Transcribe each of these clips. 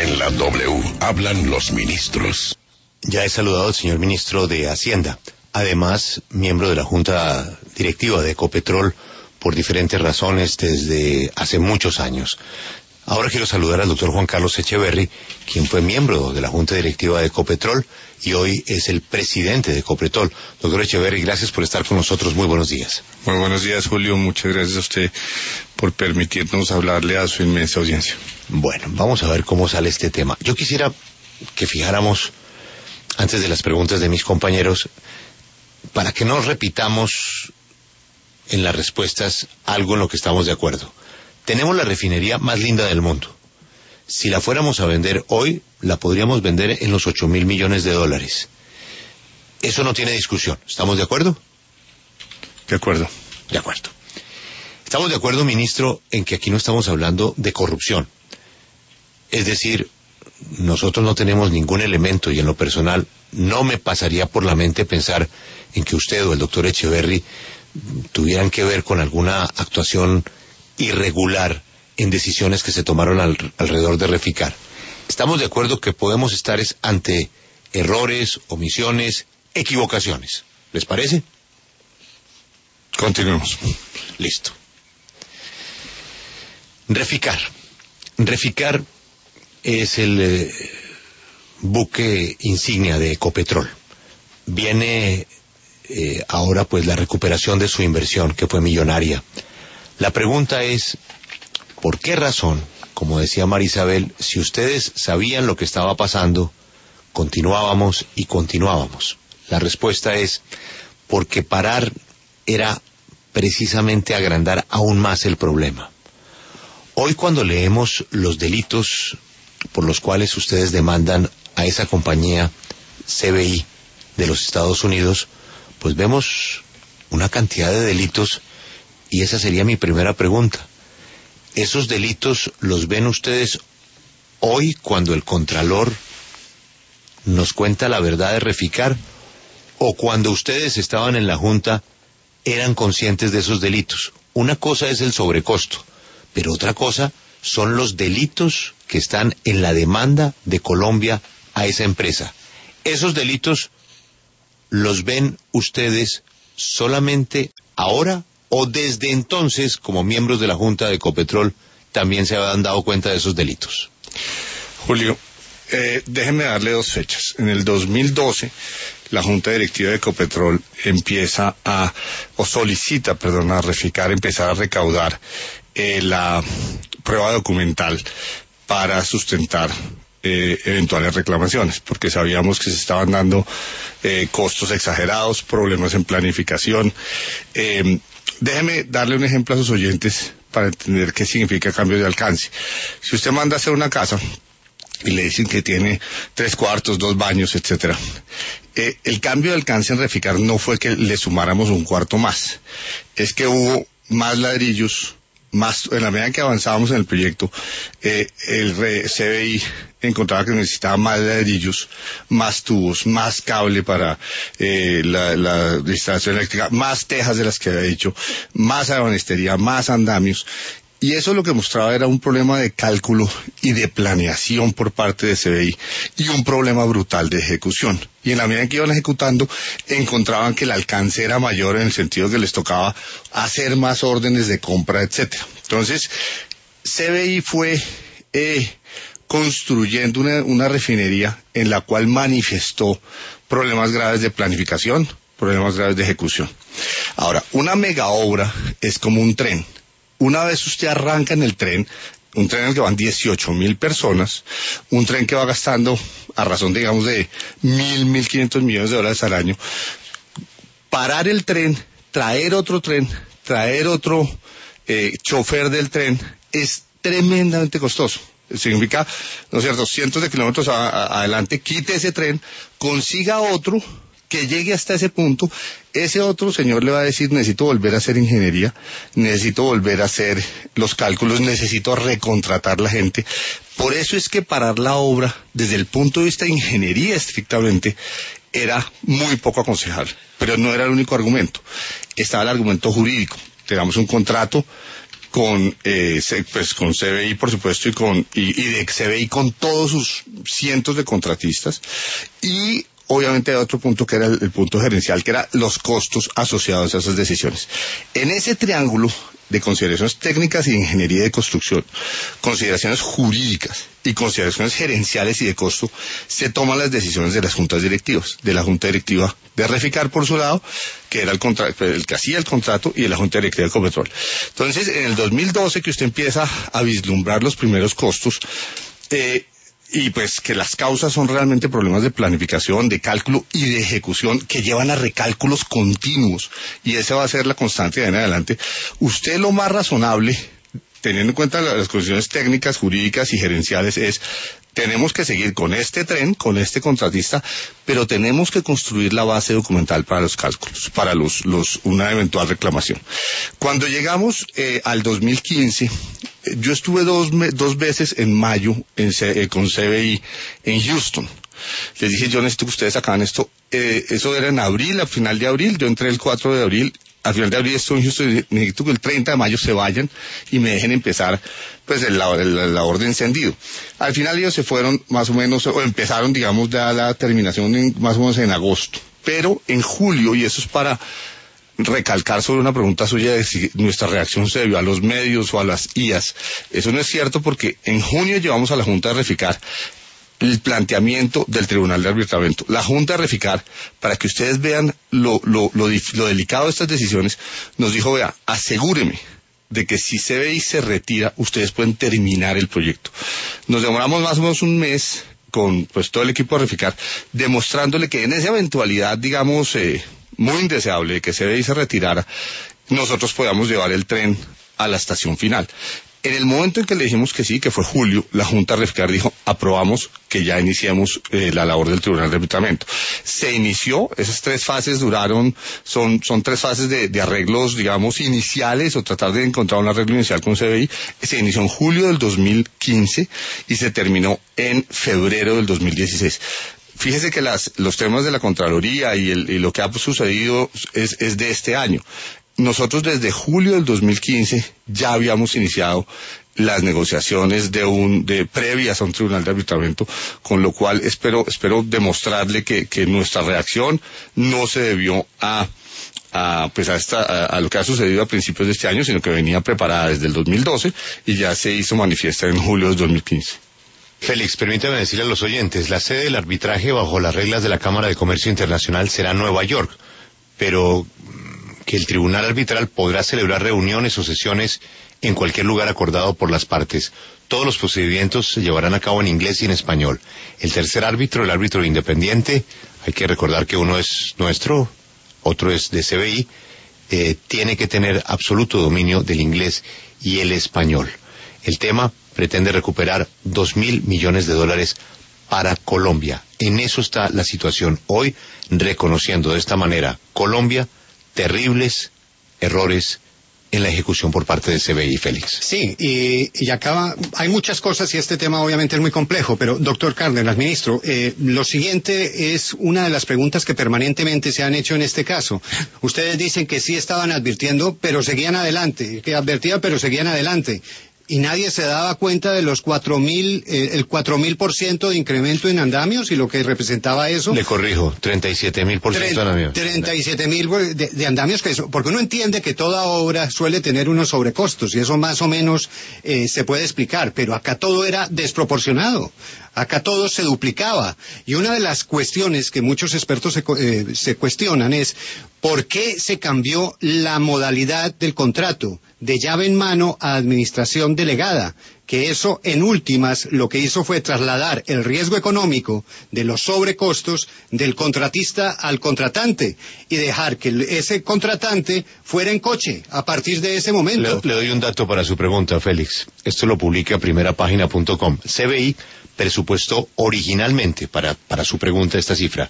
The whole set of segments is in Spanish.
En la W hablan los ministros. Ya he saludado al señor ministro de Hacienda, además miembro de la Junta Directiva de Ecopetrol por diferentes razones desde hace muchos años. Ahora quiero saludar al doctor Juan Carlos Echeverry, quien fue miembro de la Junta Directiva de Ecopetrol y hoy es el presidente de Ecopetrol. Doctor Echeverry, gracias por estar con nosotros. Muy buenos días. Muy buenos días, Julio. Muchas gracias a usted por permitirnos hablarle a su inmensa audiencia. Bueno, vamos a ver cómo sale este tema. Yo quisiera que fijáramos, antes de las preguntas de mis compañeros, para que no repitamos en las respuestas algo en lo que estamos de acuerdo. Tenemos la refinería más linda del mundo. Si la fuéramos a vender hoy, la podríamos vender en los 8,000 millones de dólares. Eso no tiene discusión. ¿Estamos de acuerdo? De acuerdo. De acuerdo. Estamos de acuerdo, ministro, en que aquí no estamos hablando de corrupción. Es decir, nosotros no tenemos ningún elemento y en lo personal no me pasaría por la mente pensar en que usted o el doctor Echeverry tuvieran que ver con alguna actuación irregular en decisiones que se tomaron alrededor de Reficar. Estamos de acuerdo que podemos estar ante errores, omisiones, equivocaciones. ¿Les parece? Continuemos. Listo. Reficar. Reficar es el buque insignia de Ecopetrol. Viene ahora pues la recuperación de su inversión, que fue millonaria. La pregunta es, ¿por qué razón, como decía María Isabel, si ustedes sabían lo que estaba pasando, continuábamos y continuábamos? La respuesta es, porque parar era precisamente agrandar aún más el problema. Hoy cuando leemos los delitos por los cuales ustedes demandan a esa compañía CBI de los Estados Unidos, pues vemos una cantidad de delitos. Y esa sería mi primera pregunta. ¿Esos delitos los ven ustedes hoy cuando el Contralor nos cuenta la verdad de Reficar? ¿O cuando ustedes estaban en la Junta eran conscientes de esos delitos? Una cosa es el sobrecosto, pero otra cosa son los delitos que están en la demanda de Colombia a esa empresa. ¿Esos delitos los ven ustedes solamente ahora? ¿O desde entonces, como miembros de la Junta de Ecopetrol, también se habían dado cuenta de esos delitos? Julio, déjeme darle dos fechas. En el 2012, la Junta Directiva de Ecopetrol solicita a Reficar empezar a recaudar la prueba documental para sustentar eventuales reclamaciones, porque sabíamos que se estaban dando costos exagerados, problemas en planificación. Déjeme darle un ejemplo a sus oyentes para entender qué significa cambio de alcance. Si usted manda a hacer una casa y le dicen que tiene 3 cuartos, 2 baños, etcétera, el cambio de alcance en Reficar no fue que le sumáramos un cuarto más, es que hubo más ladrillos, en la medida que avanzábamos en el proyecto, el CBI encontraba que necesitaba más ladrillos, más tubos, más cable para la instalación eléctrica, más tejas de las que había dicho, más ebanistería, más andamios. Y eso lo que mostraba era un problema de cálculo y de planeación por parte de CBI y un problema brutal de ejecución. Y en la medida en que iban ejecutando, encontraban que el alcance era mayor en el sentido que les tocaba hacer más órdenes de compra, etcétera. Entonces, CBI fue construyendo una refinería en la cual manifestó problemas graves de planificación, problemas graves de ejecución. Ahora, una mega obra es como un tren. Una vez usted arranca en el tren, un tren en el que van 18,000 personas, un tren que va gastando a razón, digamos, de 1.500 millones de dólares al año, parar el tren, traer otro chofer del tren, es tremendamente costoso. Significa, ¿no es cierto?, cientos de kilómetros adelante, quite ese tren, consiga otro que llegue hasta ese punto. Ese otro señor le va a decir, necesito volver a hacer ingeniería, necesito volver a hacer los cálculos, necesito recontratar la gente. Por eso es que parar la obra, desde el punto de vista de ingeniería estrictamente, era muy poco aconsejable. Pero no era el único argumento. Estaba el argumento jurídico. Teníamos un contrato con con CBI, por supuesto, y de CBI con todos sus cientos de contratistas, y obviamente hay otro punto que era el punto gerencial, que era los costos asociados a esas decisiones. En ese triángulo de consideraciones técnicas y de ingeniería de construcción, consideraciones jurídicas y consideraciones gerenciales y de costo, se toman las decisiones de las juntas directivas, de la junta directiva de Reficar por su lado, que era el que hacía el contrato, y de la junta directiva de Ecopetrol. Entonces, en el 2012 que usted empieza a vislumbrar los primeros costos, y pues que las causas son realmente problemas de planificación, de cálculo y de ejecución que llevan a recálculos continuos, y esa va a ser la constante de ahí en adelante. Usted, lo más razonable, teniendo en cuenta las condiciones técnicas, jurídicas y gerenciales, es: tenemos que seguir con este tren, con este contratista, pero tenemos que construir la base documental para los cálculos, para una eventual reclamación. Cuando llegamos al 2015, yo estuve dos veces en mayo con CBI en Houston. Les dije, yo necesito que ustedes acaben esto. Eso era en abril, a final de abril. Yo entré el 4 de abril. Al final de abril estoy en Houston, y necesito que el 30 de mayo se vayan y me dejen empezar pues la labor de encendido. Al final ellos se fueron más o menos, o empezaron, digamos, la terminación más o menos en agosto. Pero en julio, y eso es para recalcar sobre una pregunta suya de si nuestra reacción se debió a los medios o a las IAS. Eso no es cierto, porque en junio llevamos a la Junta de Reficar el planteamiento del Tribunal de Arbitramiento. La Junta de Reficar, para que ustedes vean lo delicado de estas decisiones, nos dijo: vea, asegúreme de que si CBI se retira, ustedes pueden terminar el proyecto. Nos demoramos más o menos un mes con pues todo el equipo de Reficar, demostrándole que en esa eventualidad, digamos, muy indeseable de que CBI se retirara, nosotros podíamos llevar el tren a la estación final. En el momento en que le dijimos que sí, que fue julio, la Junta de Reficar dijo: aprobamos que ya iniciemos la labor del Tribunal de Arbitramiento. Se inició, esas 3 fases duraron, son 3 fases de arreglos, digamos, iniciales, o tratar de encontrar un arreglo inicial con CBI. Se inició en julio del 2015 y se terminó en febrero del 2016. Fíjese que los temas de la Contraloría y lo que ha sucedido es de este año. Nosotros desde julio del 2015 ya habíamos iniciado las negociaciones previas a un tribunal de arbitramiento, con lo cual espero demostrarle que nuestra reacción no se debió a lo que ha sucedido a principios de este año, sino que venía preparada desde el 2012 y ya se hizo manifiesta en julio del 2015. Félix, permítame decirle a los oyentes, la sede del arbitraje bajo las reglas de la Cámara de Comercio Internacional será Nueva York, pero que el Tribunal Arbitral podrá celebrar reuniones o sesiones en cualquier lugar acordado por las partes. Todos los procedimientos se llevarán a cabo en inglés y en español. El tercer árbitro, el árbitro independiente, hay que recordar que uno es nuestro, otro es de CBI, tiene que tener absoluto dominio del inglés y el español. El tema pretende recuperar $2.000 millones para Colombia. En eso está la situación hoy, reconociendo de esta manera Colombia terribles errores en la ejecución por parte de CBI, Félix. Sí, y acá hay muchas cosas y este tema obviamente es muy complejo, pero doctor Cárdenas, ministro, lo siguiente es una de las preguntas que permanentemente se han hecho en este caso. Ustedes dicen que sí estaban advirtiendo, pero seguían adelante, que advertían, pero seguían adelante. Y nadie se daba cuenta de los 4.000, el 4.000% de incremento en andamios y lo que representaba eso. Le corrijo, 37.000% de andamios. 37.000 de andamios, porque uno entiende que toda obra suele tener unos sobrecostos y eso más o menos se puede explicar, pero acá todo era desproporcionado. Acá todo se duplicaba. Y una de las cuestiones que muchos expertos se cuestionan es ¿por qué se cambió la modalidad del contrato de llave en mano a administración delegada? Que eso, en últimas, lo que hizo fue trasladar el riesgo económico de los sobrecostos del contratista al contratante y dejar que ese contratante fuera en coche a partir de ese momento. Le doy un dato para su pregunta, Félix. Esto lo publica primerapágina.com. CBI presupuestó originalmente para su pregunta esta cifra,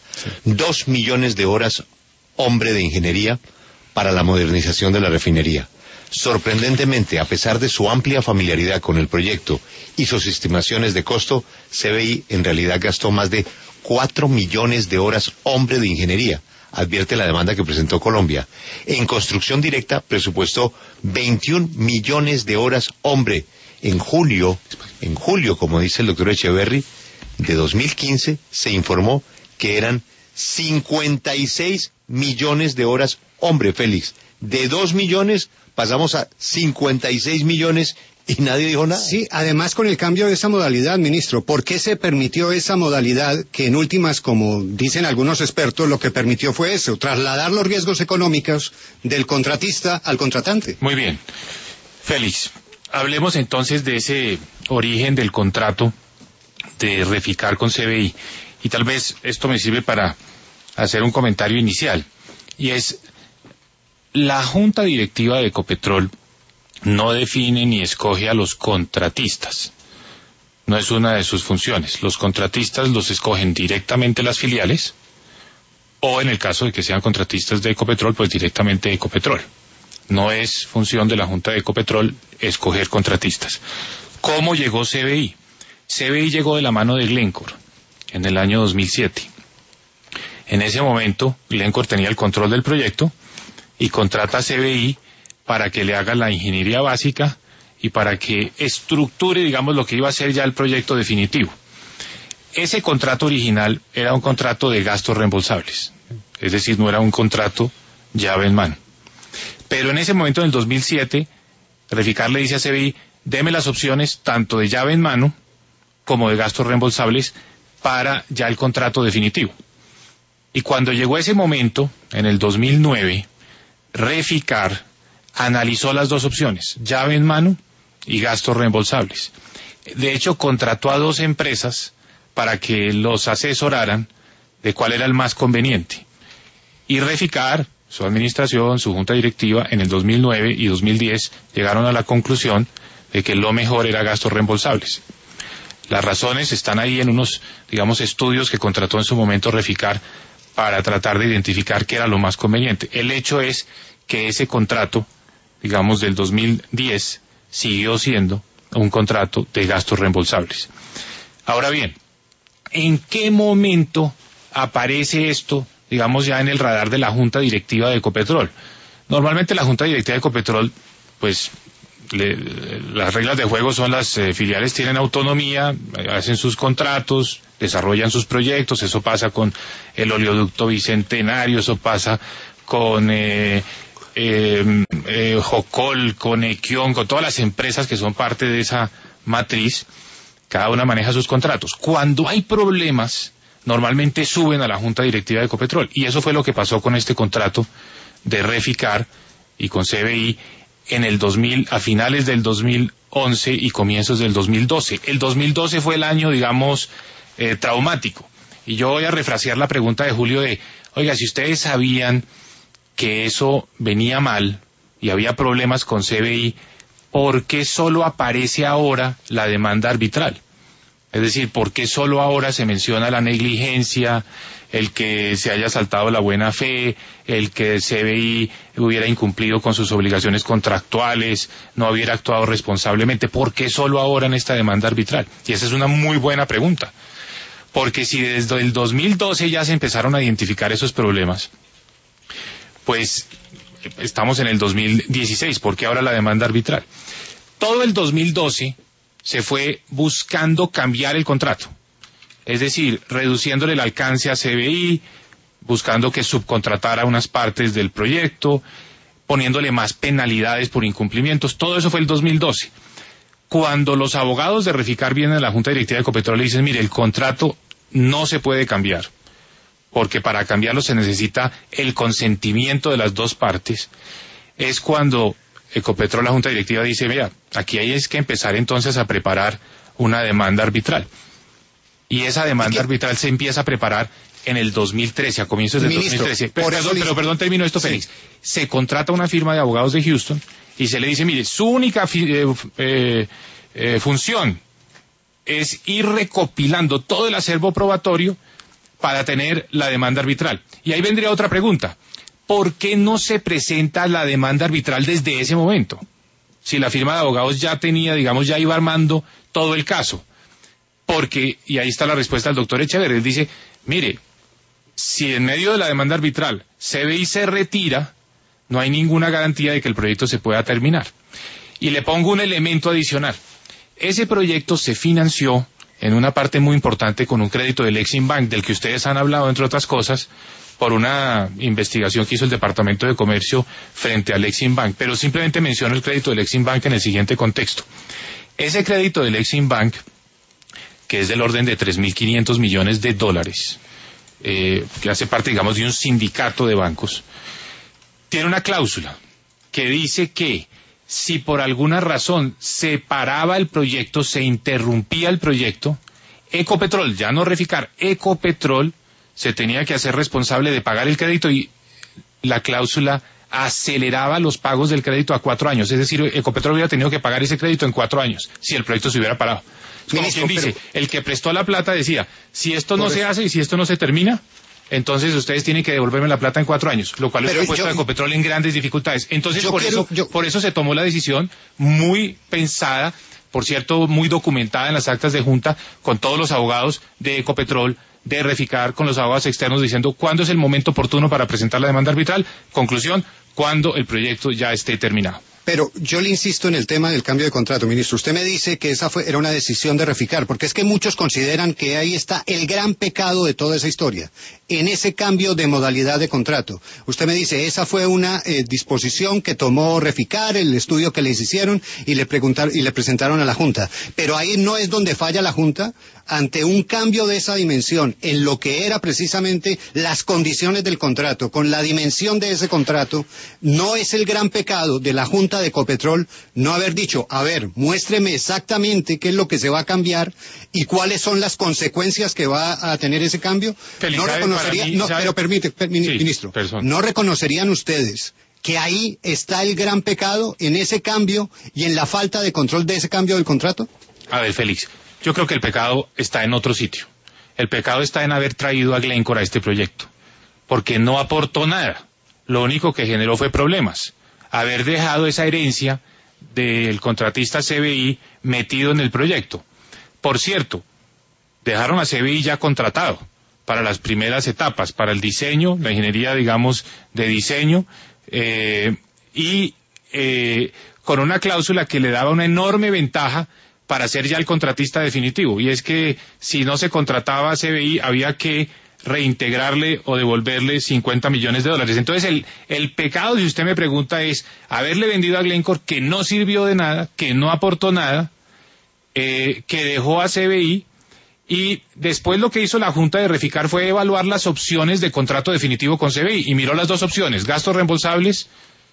2 millones de horas hombre de ingeniería para la modernización de la refinería. Sorprendentemente, a pesar de su amplia familiaridad con el proyecto y sus estimaciones de costo, CBI en realidad gastó más de 4 millones de horas hombre de ingeniería, advierte la demanda que presentó Colombia. En construcción directa presupuestó 21 millones de horas hombre. En julio, como dice el doctor Echeverry, de 2015 se informó que eran 56 millones de horas hombre, Félix. De 2 millones pasamos a 56 millones y nadie dijo nada. Sí, además con el cambio de esa modalidad, ministro, ¿por qué se permitió esa modalidad que en últimas, como dicen algunos expertos, lo que permitió fue eso, trasladar los riesgos económicos del contratista al contratante? Muy bien. Félix, hablemos entonces de ese origen del contrato de Reficar con CBI. Y tal vez esto me sirve para hacer un comentario inicial. Y es, la Junta Directiva de Ecopetrol no define ni escoge a los contratistas. No es una de sus funciones. Los contratistas los escogen directamente las filiales, o en el caso de que sean contratistas de Ecopetrol, pues directamente Ecopetrol. No es función de la Junta de Ecopetrol escoger contratistas. ¿Cómo llegó CBI? CBI llegó de la mano de Glencore en el año 2007. En ese momento, Glencore tenía el control del proyecto y contrata a CBI para que le haga la ingeniería básica y para que estructure, digamos, lo que iba a ser ya el proyecto definitivo. Ese contrato original era un contrato de gastos reembolsables, es decir, no era un contrato llave en mano. Pero en ese momento, en el 2007, Reficar le dice a CBI, deme las opciones tanto de llave en mano como de gastos reembolsables para ya el contrato definitivo. Y cuando llegó ese momento, en el 2009, Reficar analizó las dos opciones, llave en mano y gastos reembolsables. De hecho, contrató a 2 empresas para que los asesoraran de cuál era el más conveniente. Y Reficar, su administración, su junta directiva, en el 2009 y 2010 llegaron a la conclusión de que lo mejor era gastos reembolsables. Las razones están ahí en unos, digamos, estudios que contrató en su momento Reficar para tratar de identificar qué era lo más conveniente. El hecho es que ese contrato, digamos, del 2010, siguió siendo un contrato de gastos reembolsables. Ahora bien, ¿en qué momento aparece esto, digamos, ya en el radar de la Junta Directiva de Ecopetrol? Normalmente la Junta Directiva de Ecopetrol, pues, las reglas de juego son las filiales tienen autonomía, hacen sus contratos, desarrollan sus proyectos, eso pasa con el oleoducto Bicentenario, eso pasa con Jocol, con Equion, con todas las empresas que son parte de esa matriz, cada una maneja sus contratos. Cuando hay problemas, normalmente suben a la Junta Directiva de Ecopetrol, y eso fue lo que pasó con este contrato de Reficar y con CBI en el 2000, a finales del 2011 y comienzos del 2012. El 2012 fue el año, digamos, traumático. Y yo voy a refrasear la pregunta de Julio de, oiga, si ustedes sabían que eso venía mal y había problemas con CBI, ¿por qué solo aparece ahora la demanda arbitral? Es decir, ¿por qué solo ahora se menciona la negligencia, el que se haya saltado la buena fe, el que CBI hubiera incumplido con sus obligaciones contractuales, no hubiera actuado responsablemente? ¿Por qué solo ahora en esta demanda arbitral? Y esa es una muy buena pregunta, porque si desde el 2012 ya se empezaron a identificar esos problemas, pues estamos en el 2016, ¿por qué ahora la demanda arbitral? Todo el 2012 se fue buscando cambiar el contrato, es decir, reduciéndole el alcance a CBI, buscando que subcontratara unas partes del proyecto, poniéndole más penalidades por incumplimientos. Todo eso fue el 2012. Cuando los abogados de Reficar vienen a la Junta Directiva de Ecopetrol y dicen, mire, el contrato no se puede cambiar, porque para cambiarlo se necesita el consentimiento de las dos partes, es cuando Ecopetrol, la Junta Directiva, dice, vea, aquí hay es que empezar entonces a preparar una demanda arbitral. Y esa demanda arbitral se empieza a preparar en el 2013, a comienzos del 2013. Perdón, termino esto, Félix. Sí. Se contrata una firma de abogados de Houston y se le dice, mire, su única función es ir recopilando todo el acervo probatorio para tener la demanda arbitral. Y ahí vendría otra pregunta. ¿Por qué no se presenta la demanda arbitral desde ese momento? Si la firma de abogados ya tenía, digamos, ya iba armando todo el caso. Porque, y ahí está la respuesta del doctor Echeverry, él dice, mire, Si en medio de la demanda arbitral CBI se retira, no hay ninguna garantía de que el proyecto se pueda terminar. Y le pongo un elemento adicional. Ese proyecto se financió en una parte muy importante con un crédito del Exim Bank, del que ustedes han hablado, entre otras cosas, por una investigación que hizo el Departamento de Comercio frente al Exim Bank. Pero simplemente menciono el crédito del Exim Bank en el siguiente contexto. Ese crédito del Exim Bank, que es del orden de 3.500 millones de dólares, que hace parte, digamos, de un sindicato de bancos, tiene una cláusula que dice que si por alguna razón se paraba el proyecto, se interrumpía el proyecto, Ecopetrol, ya no Reficar, Ecopetrol se tenía que hacer responsable de pagar el crédito, y la cláusula aceleraba los pagos del crédito a 4 años. Es decir, Ecopetrol hubiera tenido que pagar ese crédito en 4 años si el proyecto se hubiera parado. Como quien dice, el que prestó la plata decía, si esto no se hace y si esto no se termina, entonces ustedes tienen que devolverme la plata en 4 años, lo cual hubiera puesto a Ecopetrol en grandes dificultades. Entonces por eso se tomó la decisión muy pensada, por cierto, muy documentada en las actas de junta, con todos los abogados de Ecopetrol, de Reficar, con los abogados externos, diciendo cuándo es el momento oportuno para presentar la demanda arbitral. Conclusión, cuando el proyecto ya esté terminado. Pero yo le insisto en el tema del cambio de contrato, ministro. Usted me dice que era una decisión de Reficar, porque es que muchos consideran que ahí está el gran pecado de toda esa historia, en ese cambio de modalidad de contrato. Usted me dice, esa fue una disposición que tomó Reficar, el estudio que les hicieron, y le presentaron a la Junta. Pero ahí no es donde falla la Junta, ante un cambio de esa dimensión, en lo que era precisamente las condiciones del contrato, con la dimensión de ese contrato. No es el gran pecado de la Junta de Ecopetrol no haber dicho, a ver, muéstreme exactamente qué es lo que se va a cambiar y cuáles son las consecuencias que va a tener ese cambio. Feliz, No reconocería, pero permite, ministro, ¿no reconocerían ustedes que ahí está el gran pecado, en ese cambio y en la falta de control de ese cambio del contrato? A ver, Félix, yo creo que el pecado está en otro sitio. El pecado está en haber traído a Glencore a este proyecto, porque no aportó nada. Lo único que generó fue problemas. Haber dejado esa herencia del contratista CBI metido en el proyecto. Por cierto, dejaron a CBI ya contratado para las primeras etapas, para el diseño, la ingeniería, digamos, de diseño, con una cláusula que le daba una enorme ventaja para ser ya el contratista definitivo. Y es que si no se contrataba a CBI, había que reintegrarle o devolverle 50 millones de dólares. Entonces el pecado, si usted me pregunta, es haberle vendido a Glencore, que no sirvió de nada, que no aportó nada, que dejó a CBI, y después lo que hizo la Junta de Reficar fue evaluar las opciones de contrato definitivo con CBI, y miró las dos opciones, gastos reembolsables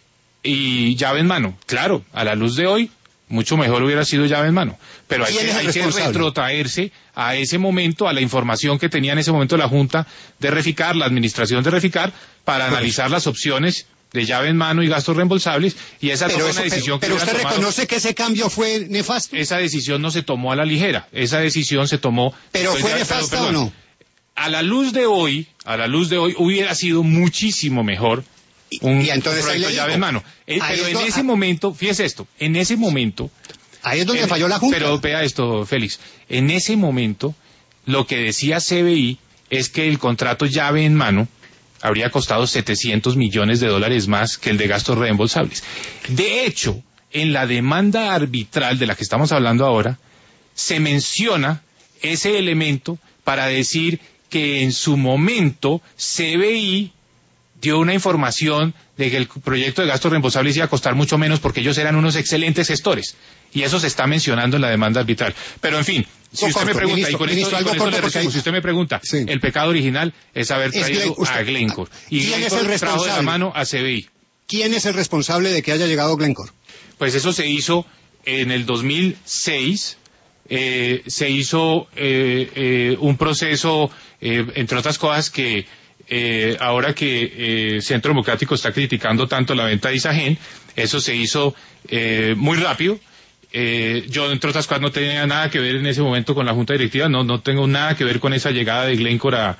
y llave en mano. Claro, a la luz de hoy, mucho mejor hubiera sido llave en mano, pero hay que retrotraerse a ese momento, a la información que tenía en ese momento la Junta de Reficar, la administración de Reficar, para analizar las opciones de llave en mano y gastos reembolsables, y esa fue una decisión que... Pero usted reconoce que ese cambio fue nefasto. Esa decisión no se tomó a la ligera, esa decisión se tomó... ¿Pero fue nefasta o no? A la luz de hoy hubiera sido muchísimo mejor un proyecto de llave en mano. Pero en ese momento, fíjese esto, en ese momento... Ahí es donde falló la Junta. Pero vea esto, Félix, en ese momento lo que decía CBI es que el contrato llave en mano habría costado 700 millones de dólares más que el de gastos reembolsables. De hecho, en la demanda arbitral de la que estamos hablando ahora, se menciona ese elemento para decir que en su momento CBI dio una información de que el proyecto de gastos reembolsables iba a costar mucho menos porque ellos eran unos excelentes gestores. Y eso se está mencionando en la demanda arbitral. Pero en fin, si usted me pregunta, y con esto le resumo, si usted me pregunta, sí, el pecado original es haber traído a Glencore. Y Glencore trajo de la mano a CBI. ¿Quién es el responsable de que haya llegado Glencore? Pues eso se hizo en el 2006. Se hizo un proceso, entre otras cosas, que ahora que Centro Democrático está criticando tanto la venta de Isagen, eso se hizo muy rápido. Yo, entre otras cosas, no tenía nada que ver en ese momento con la Junta Directiva, no tengo nada que ver con esa llegada de Glencore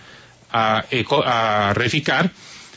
a Reficar.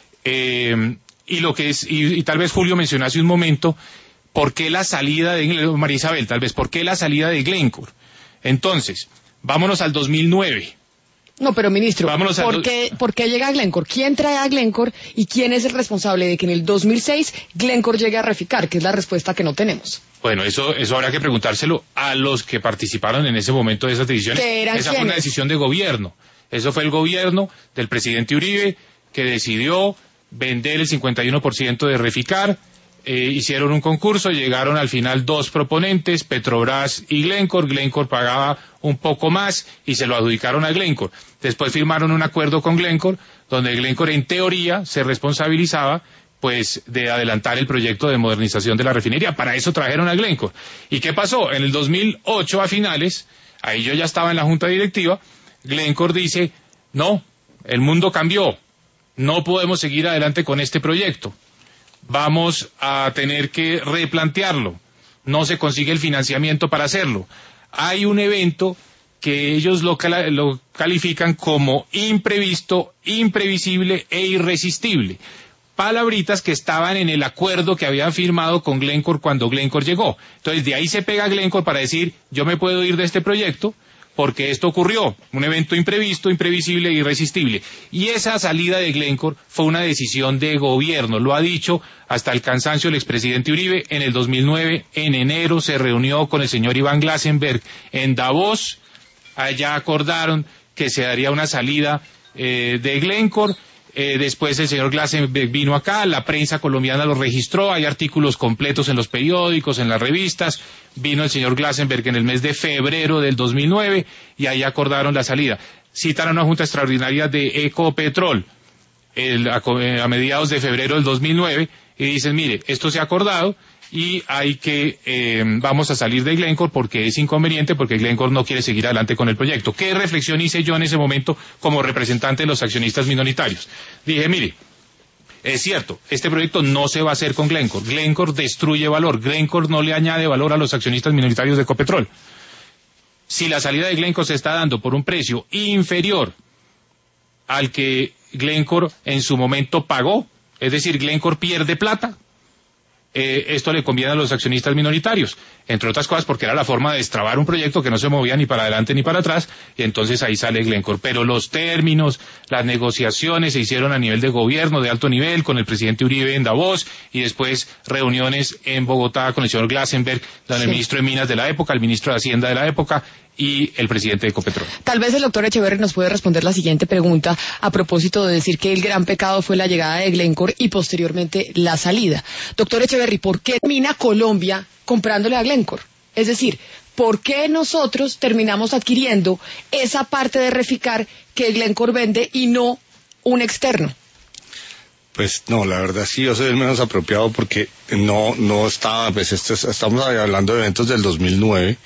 Y lo que es, y tal vez Julio mencionó hace un momento, ¿por qué la salida de María Isabel? Tal vez, ¿por qué la salida de Glencore? Entonces, vámonos al 2009. No, pero ministro, Vámonos ¿por qué llega a Glencore? ¿Quién trae a Glencore y quién es el responsable de que en el 2006 Glencore llegue a Reficar? Que es la respuesta que no tenemos. Bueno, eso habrá que preguntárselo a los que participaron en ese momento de esas decisiones. Esa fue una decisión de gobierno. Eso fue el gobierno del presidente Uribe que decidió vender el 51% de Reficar. Hicieron un concurso, llegaron al final 2 proponentes, Petrobras y Glencore. Glencore pagaba un poco más y se lo adjudicaron a Glencore. Después firmaron un acuerdo con Glencore, donde Glencore en teoría se responsabilizaba pues de adelantar el proyecto de modernización de la refinería. Para eso trajeron a Glencore. ¿Y qué pasó? En el 2008 a finales, ahí yo ya estaba en la junta directiva, Glencore dice, no, el mundo cambió, no podemos seguir adelante con este proyecto. Vamos a tener que replantearlo. No se consigue el financiamiento para hacerlo. Hay un evento que ellos lo califican como imprevisto, imprevisible e irresistible. Palabritas que estaban en el acuerdo que habían firmado con Glencore cuando Glencore llegó. Entonces de ahí se pega Glencore para decir, yo me puedo ir de este proyecto porque esto ocurrió, un evento imprevisto, imprevisible e irresistible. Y esa salida de Glencore fue una decisión de gobierno, lo ha dicho hasta el cansancio el expresidente Uribe. En el 2009, en enero, se reunió con el señor Iván Glasenberg en Davos, allá acordaron que se daría una salida de Glencore. Después el señor Glasenberg vino acá, la prensa colombiana lo registró, hay artículos completos en los periódicos, en las revistas. Vino el señor Glasenberg en el mes de febrero del 2009 y ahí acordaron la salida. Citaron una junta extraordinaria de Ecopetrol a mediados de febrero del 2009 y dicen, mire, esto se ha acordado y hay que, vamos a salir de Glencore porque es inconveniente, porque Glencore no quiere seguir adelante con el proyecto. ¿Qué reflexión hice yo en ese momento como representante de los accionistas minoritarios? Dije, mire, es cierto, este proyecto no se va a hacer con Glencore. Glencore destruye valor, Glencore no le añade valor a los accionistas minoritarios de Ecopetrol. Si la salida de Glencore se está dando por un precio inferior al que Glencore en su momento pagó, es decir, Glencore pierde plata, esto le conviene a los accionistas minoritarios, entre otras cosas porque era la forma de destrabar un proyecto que no se movía ni para adelante ni para atrás, y entonces ahí sale Glencore. Pero los términos, las negociaciones se hicieron a nivel de gobierno, de alto nivel, con el presidente Uribe en Davos, y después reuniones en Bogotá con el señor Glasenberg, el ministro de Minas de la época, el ministro de Hacienda de la época, y el presidente de Ecopetrol. Tal vez el doctor Echeverri nos puede responder la siguiente pregunta a propósito de decir que el gran pecado fue la llegada de Glencore y posteriormente la salida. Doctor Echeverri, ¿por qué termina Colombia comprándole a Glencore? Es decir, ¿por qué nosotros terminamos adquiriendo esa parte de Reficar que Glencore vende y no un externo? Pues no, la verdad sí, yo soy el menos apropiado porque no estaba, pues estamos hablando de eventos del 2009.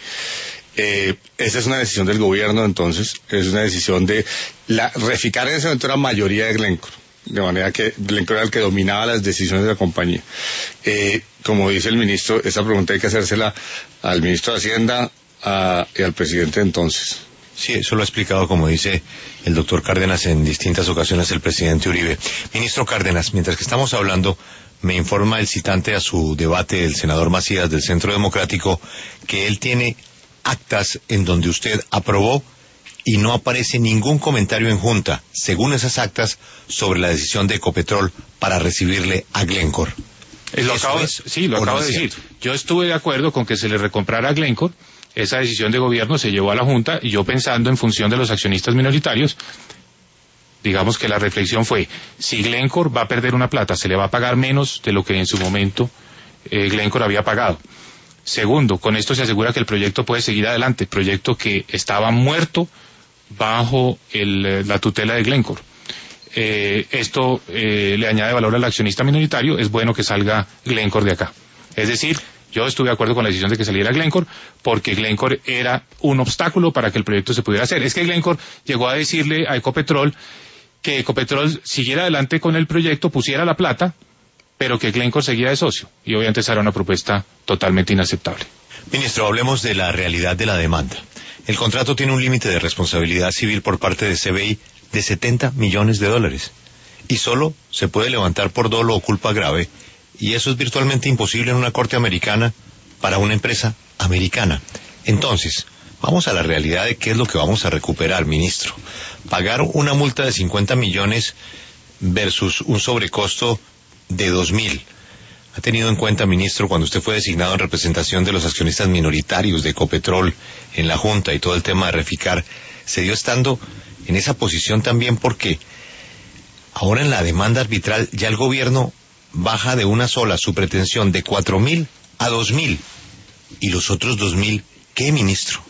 Esa es una decisión del gobierno, entonces es una decisión de Reficar en ese momento era mayoría de Glencore, de manera que Glencore era el que dominaba las decisiones de la compañía. Como dice el ministro, esa pregunta hay que hacérsela al ministro de Hacienda y al presidente entonces. Sí, eso lo ha explicado, como dice el doctor Cárdenas, en distintas ocasiones el presidente Uribe. Ministro Cárdenas, mientras que estamos hablando, me informa el citante a su debate, el senador Macías del Centro Democrático, que él tiene actas en donde usted aprobó y no aparece ningún comentario en junta, según esas actas, sobre la decisión de Ecopetrol para recibirle a Glencore. Lo acabo de decir. Yo estuve de acuerdo con que se le recomprara a Glencore. Esa decisión de gobierno se llevó a la Junta y yo, pensando en función de los accionistas minoritarios, digamos que la reflexión fue, si Glencore va a perder una plata, se le va a pagar menos de lo que en su momento Glencore había pagado. Segundo, con esto se asegura que el proyecto puede seguir adelante, proyecto que estaba muerto bajo la tutela de Glencore. Esto le añade valor al accionista minoritario, es bueno que salga Glencore de acá. Es decir, yo estuve de acuerdo con la decisión de que saliera Glencore, porque Glencore era un obstáculo para que el proyecto se pudiera hacer. Es que Glencore llegó a decirle a Ecopetrol que Ecopetrol siguiera adelante con el proyecto, pusiera la plata, pero que Glencore seguía de socio. Y obviamente esa era una propuesta totalmente inaceptable. Ministro, hablemos de la realidad de la demanda. El contrato tiene un límite de responsabilidad civil por parte de CBI de $70 millones, y solo se puede levantar por dolo o culpa grave, y eso es virtualmente imposible en una corte americana para una empresa americana. Entonces, Vamos a la realidad de qué es lo que vamos a recuperar, ministro. Pagar una multa de 50 millones versus un sobrecosto de 2.000. ¿Ha tenido en cuenta, ministro, cuando usted fue designado en representación de los accionistas minoritarios de Ecopetrol en la Junta y todo el tema de Reficar, se dio estando en esa posición también porque ahora en la demanda arbitral ya el gobierno baja de una sola su pretensión de 4.000 a 2.000? ¿Y los otros 2.000 qué, ministro?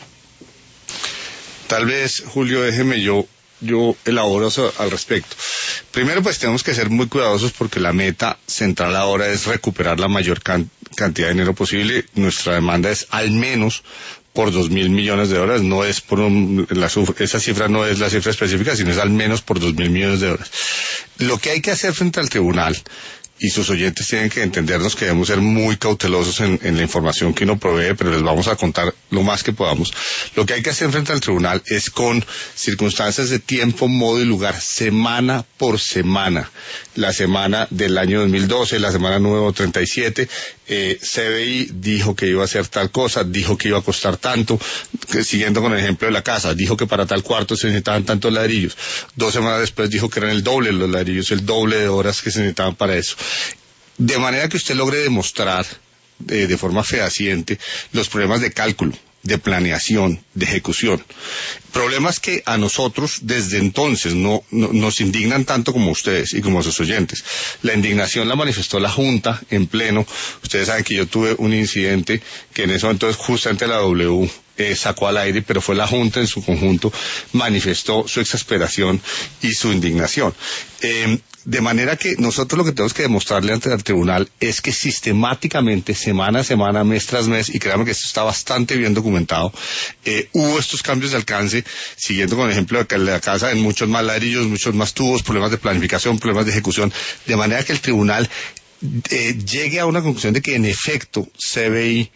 Tal vez, Julio, déjeme yo elaboro al respecto. Primero, pues tenemos que ser muy cuidadosos porque la meta central ahora es recuperar la mayor cantidad de dinero posible. Nuestra demanda es al menos por 2.000 millones de dólares, no es esa cifra no es la cifra específica, sino es al menos por 2.000 millones de dólares. Lo que hay que hacer frente al tribunal, y sus oyentes tienen que entendernos que debemos ser muy cautelosos en la información que uno provee, pero les vamos a contar lo más que podamos. Lo que hay que hacer frente al tribunal es con circunstancias de tiempo, modo y lugar, semana por semana. La semana del año 2012, la semana número 37, CBI dijo que iba a hacer tal cosa, dijo que iba a costar tanto, siguiendo con el ejemplo de la casa, dijo que para tal cuarto se necesitaban tantos ladrillos. 2 semanas después dijo que eran el doble los ladrillos, el doble de horas que se necesitaban para eso. De manera que usted logre demostrar de forma fehaciente los problemas de cálculo, de planeación, de ejecución. Problemas que a nosotros desde entonces no nos indignan tanto como ustedes y como sus oyentes. La indignación la manifestó la Junta en pleno. Ustedes saben que yo tuve un incidente que en eso entonces justamente la W sacó al aire, pero fue la Junta en su conjunto, manifestó su exasperación y su indignación. De manera que nosotros lo que tenemos que demostrarle ante el tribunal es que sistemáticamente, semana a semana, mes tras mes, y créanme que esto está bastante bien documentado, hubo estos cambios de alcance, siguiendo con el ejemplo de la casa, en muchos más ladrillos, muchos más tubos, problemas de planificación, problemas de ejecución, de manera que el tribunal llegue a una conclusión de que en efecto CBI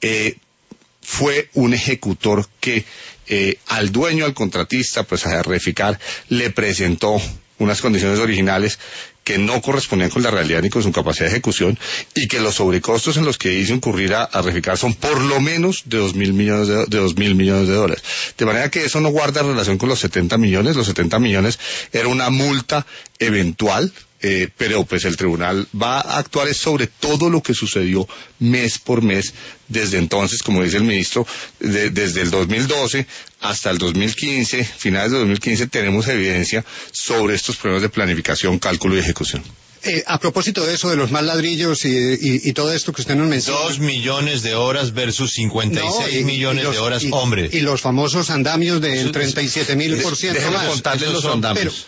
fue un ejecutor que al dueño, al contratista, pues a Reficar, le presentó unas condiciones originales que no correspondían con la realidad ni con su capacidad de ejecución, y que los sobrecostos en los que hizo incurrir a Reficar son por lo menos de 2.000 millones de dólares. De manera que eso no guarda relación con los 70 millones. Los 70 millones era una multa eventual, pero pues el tribunal va a actuar sobre todo lo que sucedió mes por mes desde entonces, como dice el ministro, desde el 2012 hasta el 2015, finales de 2015, tenemos evidencia sobre estos problemas de planificación, cálculo y ejecución. A propósito de eso, de los más ladrillos y todo esto que usted nos menciona. 2 millones de horas versus 56 millones de horas, hombre. Y los famosos andamios del 37.000% Déjeme más. contarles los andamios.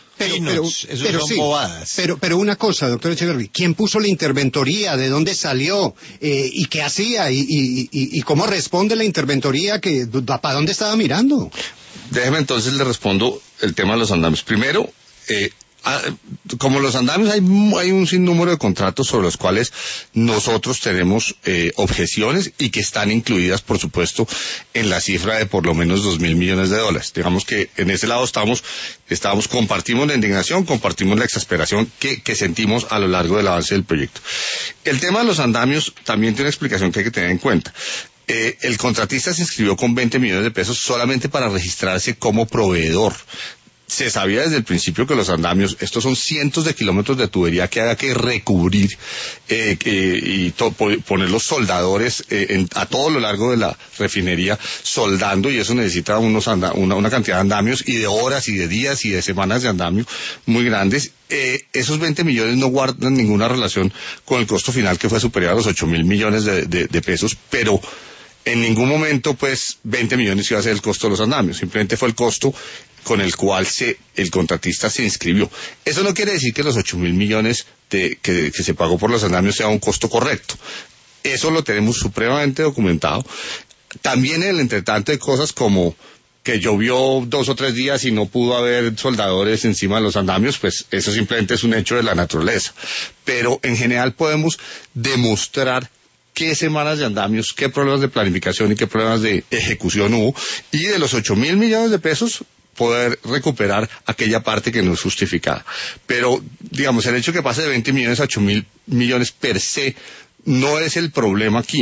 Pero una cosa, doctor Echeverri, ¿quién puso la interventoría? ¿De dónde salió? ¿Y qué hacía? ¿Y cómo responde la interventoría? ¿Para dónde estaba mirando? Déjeme entonces le respondo el tema de los andamios. Primero, como los andamios hay un sinnúmero de contratos sobre los cuales nosotros tenemos objeciones y que están incluidas, por supuesto, en la cifra de por lo menos 2.000 millones de dólares. Digamos que en ese lado compartimos la indignación, compartimos la exasperación que sentimos a lo largo del avance del proyecto. El tema de los andamios también tiene una explicación que hay que tener en cuenta. El contratista se inscribió con 20 millones de pesos solamente para registrarse como proveedor. Se sabía desde el principio que los andamios, estos son cientos de kilómetros de tubería que haya que recubrir y poner los soldadores a todo lo largo de la refinería soldando, y eso necesita una cantidad de andamios y de horas y de días y de semanas de andamio muy grandes. Esos 20 millones no guardan ninguna relación con el costo final, que fue superior a los 8.000 millones de pesos, pero en ningún momento, pues, 20 millones iba a ser el costo de los andamios. Simplemente fue el costo con el cual el contratista se inscribió. Eso no quiere decir que los 8.000 millones que se pagó por los andamios sea un costo correcto. Eso lo tenemos supremamente documentado. También en el entretanto hay cosas como que llovió 2 o 3 días y no pudo haber soldadores encima de los andamios, pues eso simplemente es un hecho de la naturaleza. Pero en general podemos demostrar qué semanas de andamios, qué problemas de planificación y qué problemas de ejecución hubo, y de los 8.000 millones de pesos poder recuperar aquella parte que no es justificada. Pero, digamos, el hecho que pase de 20 millones a 8.000 millones per se no es el problema aquí.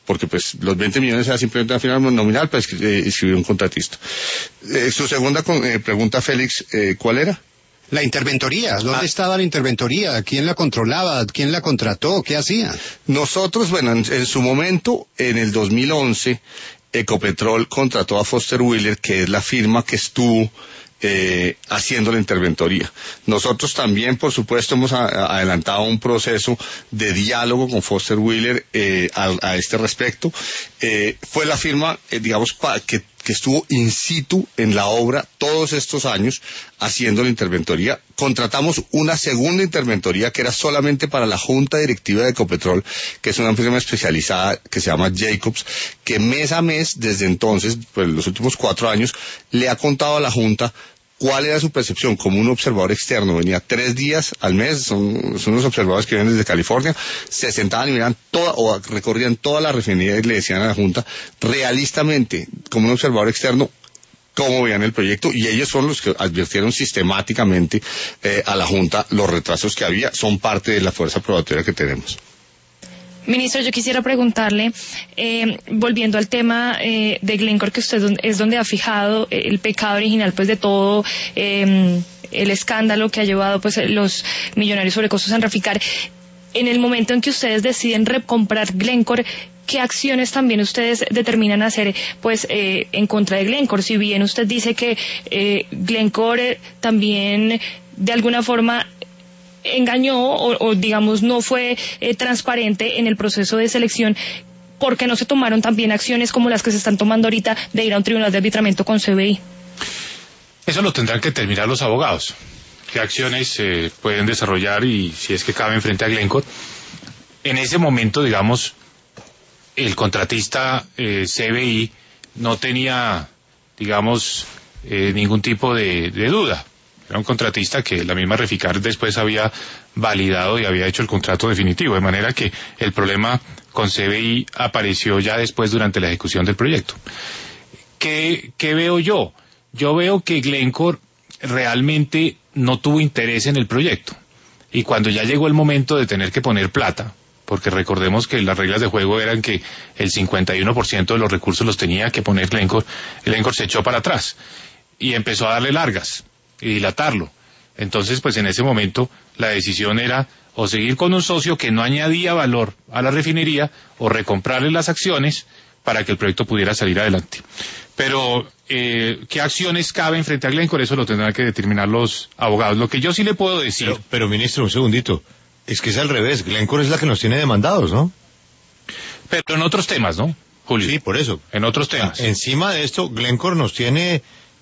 porque pues los 20 millones era simplemente una firma nominal para inscribir un contratista. Su segunda pregunta, Félix, ¿cuál era? La interventoría, ¿dónde estaba la interventoría? ¿Quién la controlaba? ¿Quién la contrató? ¿Qué hacía? Nosotros, bueno, en su momento, en el 2011, Ecopetrol contrató a Foster Wheeler, que es la firma que estuvo haciendo la interventoría. Nosotros también, por supuesto, hemos adelantado un proceso de diálogo con Foster Wheeler a este respecto. Fue la firma, digamos, que estuvo in situ en la obra todos estos años haciendo la interventoría. Contratamos una segunda interventoría que era solamente para la Junta Directiva de Ecopetrol, que es una firma especializada que se llama Jacobs, que mes a mes, desde entonces, pues los últimos 4 años, le ha contado a la Junta cuál era su percepción como un observador externo. Venía 3 días al mes, son unos observadores que vienen desde California, se sentaban y miraban o recorrían toda la refinería y le decían a la Junta, realistamente, como un observador externo, cómo veían el proyecto, y ellos son los que advirtieron sistemáticamente a la Junta los retrasos que había, son parte de la fuerza probatoria que tenemos. Ministro, yo quisiera preguntarle, volviendo al tema de Glencore, que usted es donde ha fijado el pecado original pues de todo el escándalo que ha llevado pues los millonarios sobrecostos en Reficar. En el momento en que ustedes deciden recomprar Glencore, ¿qué acciones también ustedes determinan hacer pues en contra de Glencore? Si bien usted dice que Glencore también de alguna forma engañó o digamos no fue transparente en el proceso de selección, ¿por qué no se tomaron también acciones como las que se están tomando ahorita de ir a un tribunal de arbitramiento con CBI? Eso lo tendrán que determinar los abogados. ¿Qué acciones pueden desarrollar y si es que caben frente a Glencore? En ese momento, digamos, el contratista CBI no tenía, digamos, ningún tipo de duda. Era un contratista que la misma Reficar después había validado y había hecho el contrato definitivo, de manera que el problema con CBI apareció ya después durante la ejecución del proyecto. ¿Qué veo yo? Yo veo que Glencore realmente no tuvo interés en el proyecto, y cuando ya llegó el momento de tener que poner plata, porque recordemos que las reglas de juego eran que el 51% de los recursos los tenía que poner Glencore se echó para atrás y empezó a darle largas y dilatarlo. Entonces, pues en ese momento la decisión era o seguir con un socio que no añadía valor a la refinería o recomprarle las acciones para que el proyecto pudiera salir adelante. Pero, ¿qué acciones caben frente a Glencore? Eso lo tendrán que determinar los abogados. Lo que yo sí le puedo decir... Pero ministro, un segundito. Es que es al revés. Glencore es la que nos tiene demandados, ¿no? Pero en otros temas, ¿no, Julio? Sí, por eso. En otros temas. Encima de esto, Glencore nos tiene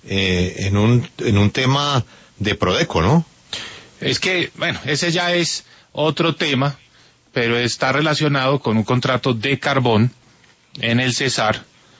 en un tema de Prodeco, ¿no? Es que, bueno, ese ya es otro tema, pero está relacionado con un contrato de carbón en el Cesar,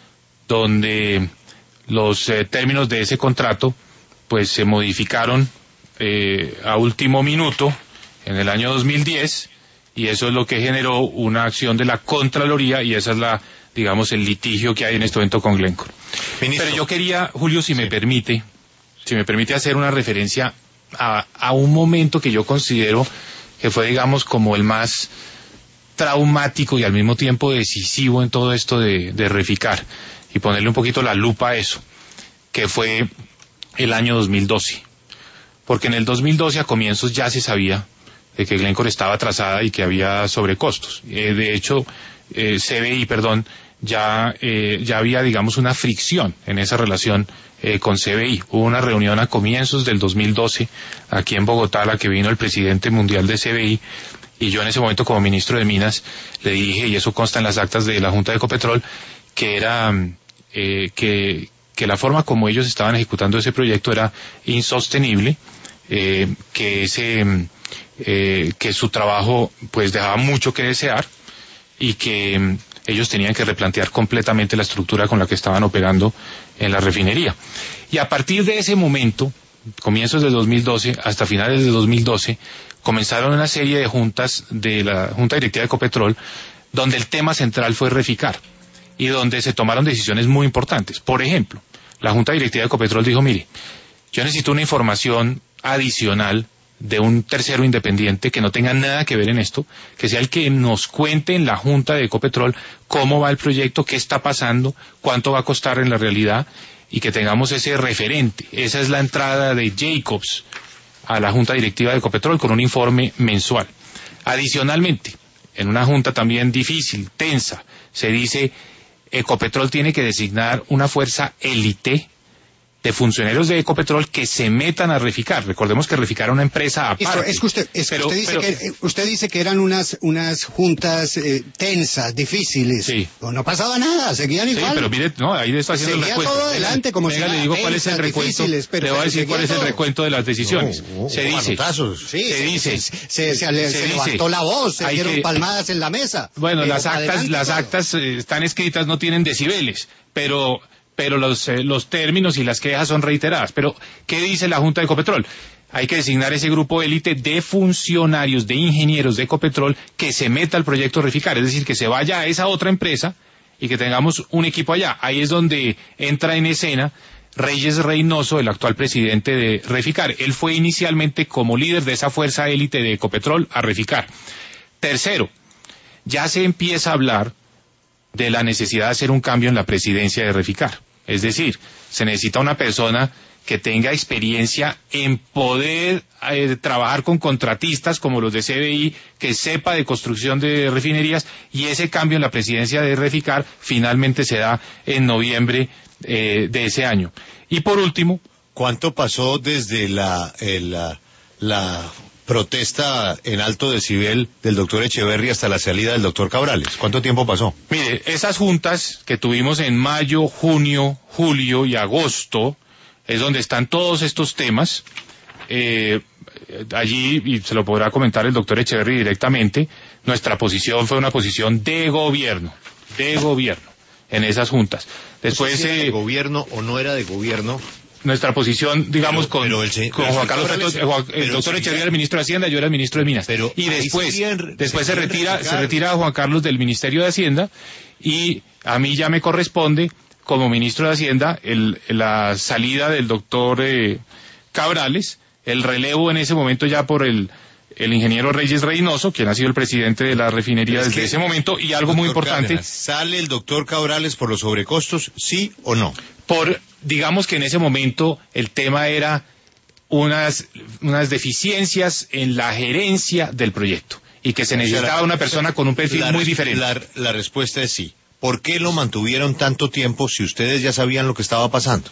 donde los términos de ese contrato pues se modificaron a último minuto en el año 2010, y eso es lo que generó una acción de la Contraloría, y esa es la, digamos, el litigio que hay en este momento con Glencore. Ministro. Pero yo quería, Julio, si me permite hacer una referencia a un momento que yo considero que fue, digamos, como el más traumático y al mismo tiempo decisivo en todo esto de Reficar, y ponerle un poquito la lupa a eso, que fue el año 2012. Porque en el 2012 a comienzos ya se sabía de que Glencore estaba atrasada y que había sobrecostos. De hecho, CBI, ya había, digamos, una fricción en esa relación con CBI. Hubo una reunión a comienzos del 2012 aquí en Bogotá, a la que vino el presidente mundial de CBI, y yo en ese momento como ministro de Minas le dije, y eso consta en las actas de la Junta de Ecopetrol, que era que la forma como ellos estaban ejecutando ese proyecto era insostenible, que su trabajo pues dejaba mucho que desear, y que ellos tenían que replantear completamente la estructura con la que estaban operando en la refinería. Y a partir de ese momento, comienzos de 2012 hasta finales de 2012, comenzaron una serie de juntas de la Junta Directiva de Ecopetrol, donde el tema central fue Reficar, y donde se tomaron decisiones muy importantes. Por ejemplo, la Junta Directiva de Ecopetrol dijo, mire, yo necesito una información adicional de un tercero independiente que no tenga nada que ver en esto, que sea el que nos cuente en la Junta de Ecopetrol cómo va el proyecto, qué está pasando, cuánto va a costar en la realidad, y que tengamos ese referente. Esa es la entrada de Jacobs a la Junta Directiva de Ecopetrol con un informe mensual. Adicionalmente, en una junta también difícil, tensa, se dice Ecopetrol tiene que designar una fuerza élite de funcionarios de Ecopetrol que se metan a Reficar. Recordemos que Reficar era una empresa aparte. Usted dice que eran unas juntas tensas, difíciles. Sí. No pasaba nada, seguían igual. Sí, pero mire, no, ahí está haciendo el recuento. Todo adelante como venga, le digo cuál es el recuento. Le voy a decir cuál es el recuento de las decisiones. Se dice, se levantó la voz, se dieron palmadas en la mesa. Bueno, las actas están escritas, no tienen decibeles, pero los términos y las quejas son reiteradas. Pero, ¿qué dice la Junta de Ecopetrol? Hay que designar ese grupo élite de funcionarios, de ingenieros de Ecopetrol que se meta al proyecto Reficar, es decir, que se vaya a esa otra empresa y que tengamos un equipo allá. Ahí es donde entra en escena Reyes Reynoso, el actual presidente de Reficar. Él fue inicialmente como líder de esa fuerza élite de Ecopetrol a Reficar. Tercero, ya se empieza a hablar de la necesidad de hacer un cambio en la presidencia de Reficar. Es decir, se necesita una persona que tenga experiencia en poder trabajar con contratistas como los de CBI, que sepa de construcción de refinerías, y ese cambio en la presidencia de Reficar finalmente se da en noviembre de ese año. Y por último, ¿cuánto pasó desde la protesta en alto decibel del doctor Echeverry hasta la salida del doctor Cabrales? ¿Cuánto tiempo pasó? Mire, esas juntas que tuvimos en mayo, junio, julio y agosto, es donde están todos estos temas. Allí, y se lo podrá comentar el doctor Echeverry directamente, nuestra posición fue una posición de gobierno, en esas juntas. Después, no sé si era de gobierno o no era de gobierno. Nuestra posición, digamos, con Juan Carlos Santos, el doctor Echeverría era el ministro de Hacienda, yo era el ministro de Minas. Y después se retira Juan Carlos del Ministerio de Hacienda, y a mí ya me corresponde, como ministro de Hacienda, la salida del doctor Cabrales, el relevo en ese momento ya por el ingeniero Reyes Reynoso, quien ha sido el presidente de la refinería desde ese momento, y algo muy importante. Cárdenas, ¿sale el doctor Cabrales por los sobrecostos, sí o no? Digamos que en ese momento el tema era unas deficiencias en la gerencia del proyecto, y que se necesitaba una persona con un perfil muy diferente. La respuesta es sí. ¿Por qué lo mantuvieron tanto tiempo si ustedes ya sabían lo que estaba pasando?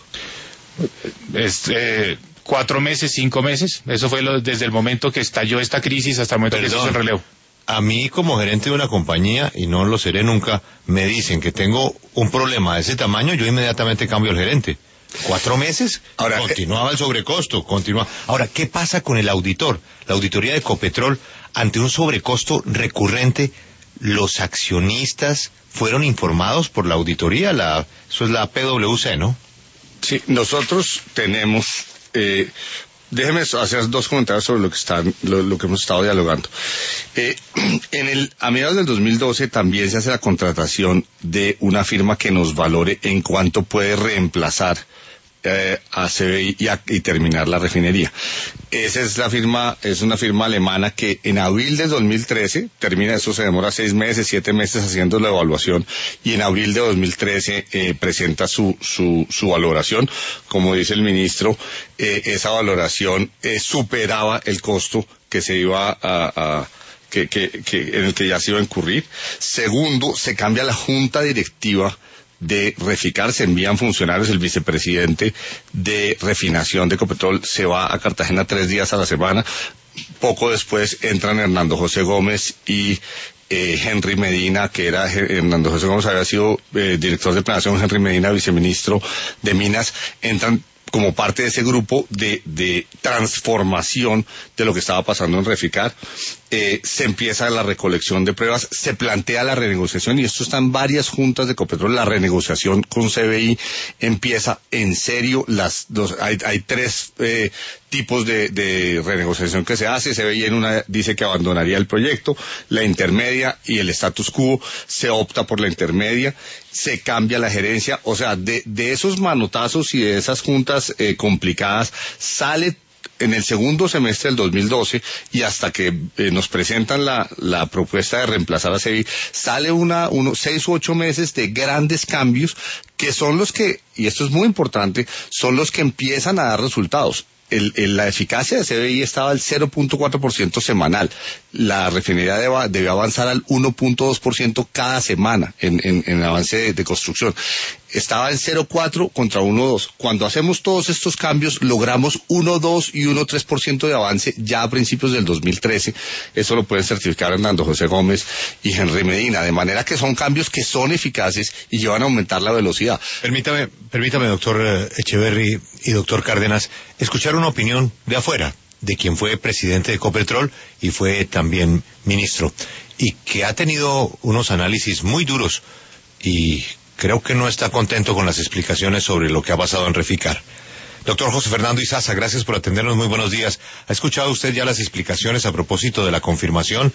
4 meses, 5 meses, eso fue desde el momento que estalló esta crisis hasta el momento que se hizo el relevo. A mí, como gerente de una compañía, y no lo seré nunca, me dicen que tengo un problema de ese tamaño, yo inmediatamente cambio al gerente. 4 meses, ahora continuaba el sobrecosto, Ahora, ¿qué pasa con el auditor? La auditoría de Ecopetrol, ante un sobrecosto recurrente, ¿los accionistas fueron informados por la auditoría? Eso es la PwC, ¿no? Sí, nosotros tenemos... déjeme hacer 2 comentarios sobre lo que hemos estado dialogando. A mediados del 2012 también se hace la contratación de una firma que nos valore en cuánto puede reemplazar a CBI y terminar la refinería. Esa es una firma alemana que en abril de 2013 termina, eso se demora 6 meses, 7 meses haciendo la evaluación, y en abril de 2013 presenta su valoración. Como dice el ministro, esa valoración superaba el costo que se iba en el que ya se iba a incurrir. Segundo, se cambia la junta directiva de Reficar, se envían funcionarios, el vicepresidente de refinación de Ecopetrol se va a Cartagena 3 días a la semana. Poco después entran Hernando José Gómez y Henry Medina, que era Hernando José Gómez había sido director de planeación, Henry Medina viceministro de Minas, entran como parte de ese grupo de transformación de lo que estaba pasando en Reficar. Se empieza la recolección de pruebas, se plantea la renegociación, y esto está en varias juntas de Ecopetrol. La renegociación con CBI empieza en serio. Hay 3 tipos de renegociación que se hace. CBI en una dice que abandonaría el proyecto, la intermedia y el status quo. Se opta por la intermedia, se cambia la gerencia. O sea, de esos manotazos y de esas juntas complicadas sale en el segundo semestre del 2012 y hasta que nos presentan la propuesta de reemplazar a CBI, sale 6 u 8 meses de grandes cambios que son los que, y esto es muy importante, son los que empiezan a dar resultados. La eficacia de CBI estaba al 0.4% semanal. La refinería debe avanzar al 1.2% cada semana en avance de construcción. Estaba en 0.4 contra 1.2. Cuando hacemos todos estos cambios, logramos 1.2 y 1.3% de avance ya a principios del 2013. Eso lo pueden certificar Hernando José Gómez y Henry Medina. De manera que son cambios que son eficaces y llevan a aumentar la velocidad. Permítame, doctor Echeverry y doctor Cárdenas, escuchar una opinión de afuera, de quien fue presidente de Ecopetrol y fue también ministro, y que ha tenido unos análisis muy duros y creo que no está contento con las explicaciones sobre lo que ha pasado en Reficar. Doctor José Fernando Izaza, gracias por atendernos, muy buenos días. ¿Ha escuchado usted ya las explicaciones a propósito de la confirmación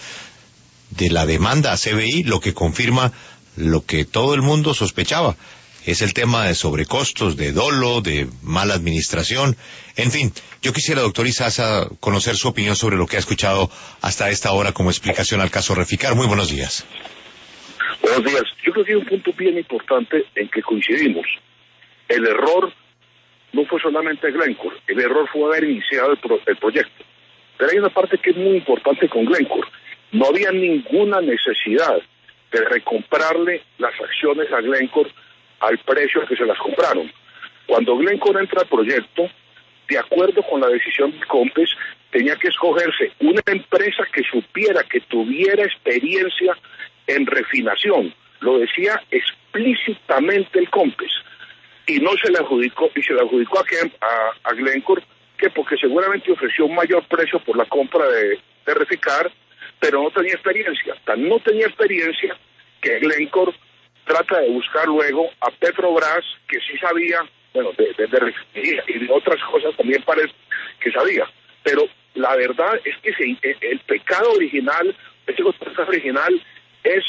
de la demanda a CBI, lo que confirma lo que todo el mundo sospechaba? Es el tema de sobrecostos, de dolo, de mala administración, en fin. Yo quisiera, doctor Izaza, conocer su opinión sobre lo que ha escuchado hasta esta hora como explicación al caso Reficar. Muy buenos días. Buenos días. Yo creo que hay un punto bien importante en que coincidimos. El error no fue solamente Glencore, el error fue haber iniciado el proyecto. Pero hay una parte que es muy importante con Glencore. No había ninguna necesidad de recomprarle las acciones a Glencore al precio que se las compraron. Cuando Glencore entra al proyecto, de acuerdo con la decisión del COMPES, tenía que escogerse una empresa que supiera, que tuviera experiencia en refinación. Lo decía explícitamente el COMPES. Y no se le adjudicó, y se le adjudicó a Glencore, que porque seguramente ofreció un mayor precio por la compra de Reficar, pero no tenía experiencia. No tenía experiencia que Glencore trata de buscar luego a Petrobras, que sí sabía, bueno, de refinería y de otras cosas también parece que sabía. Pero la verdad es que el pecado original, este pecado original es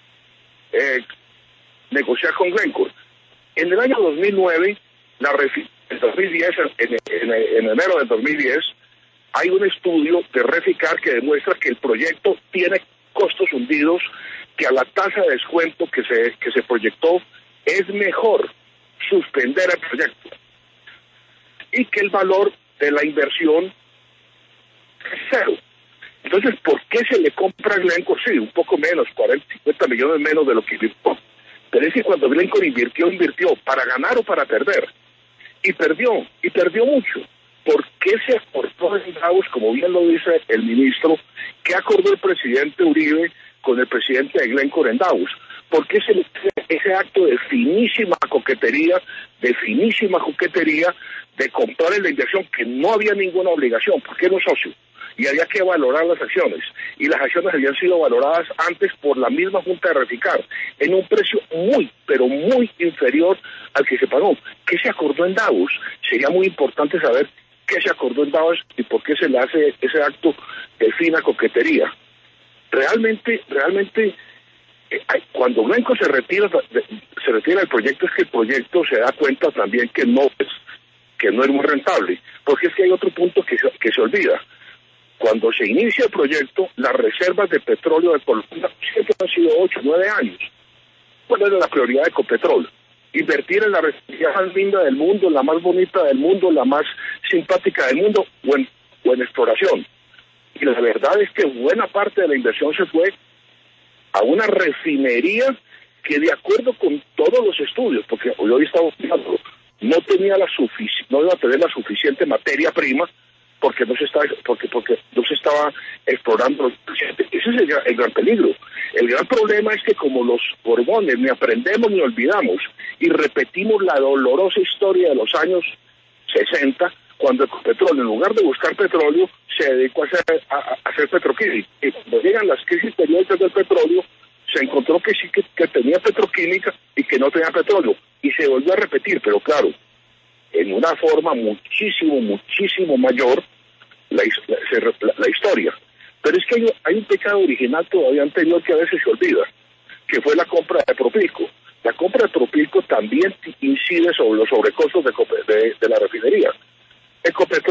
negociar con Glencore. En el año 2009, en 2010, en enero del 2010, hay un estudio de Reficar que demuestra que el proyecto tiene costos hundidos, que a la tasa de descuento que se proyectó es mejor suspender el proyecto y que el valor de la inversión es cero. Entonces, ¿por qué se le compra a Glencore? Sí, un poco menos, 40, 50 millones menos de lo que invirtió. Pero es que cuando Glencore invirtió para ganar o para perder. Y perdió mucho. ¿Por qué se acordó en Davos, como bien lo dice el ministro, qué acordó el presidente Uribe con el presidente de Glencore en Davos? ¿Por qué ese acto de finísima coquetería de comprar en la inversión que no había ninguna obligación? Porque era un socio y había que valorar las acciones, y las acciones habían sido valoradas antes por la misma Junta de Reficar en un precio muy, pero muy inferior al que se pagó. ¿Qué se acordó en Davos? Sería muy importante saber qué se acordó en Davos y por qué se le hace ese acto de fina coquetería. Realmente, cuando Glencore se retira del proyecto, es que el proyecto se da cuenta también que no es muy rentable, porque es que hay otro punto que se olvida. Cuando se inicia el proyecto, las reservas de petróleo de Colombia siempre han sido 8 o 9 años. ¿Cuál era la prioridad de Ecopetrol? Invertir en la refinería más linda del mundo, la más bonita del mundo, la más simpática del mundo, o en exploración. Y la verdad es que buena parte de la inversión se fue a una refinería que, de acuerdo con todos los estudios, porque hoy estamos mirando, no iba a tener la suficiente materia prima porque no se estaba explorando lo suficiente. Ese es el gran peligro. El gran problema es que, como los Borbones, ni aprendemos ni olvidamos y repetimos la dolorosa historia de los años 60, cuando Ecopetrol, en lugar de buscar petróleo, se dedicó a hacer petroquímica. Y cuando llegan las crisis periódicas del petróleo, se encontró que sí que tenía petroquímica y que no tenía petróleo. Y se volvió a repetir, pero claro, en una forma muchísimo mayor la historia. Pero es que hay un pecado original todavía anterior que a veces se olvida, que fue la compra de Propilco. La compra de Propilco también incide sobre los sobrecostos de la refinería. Ecopetrol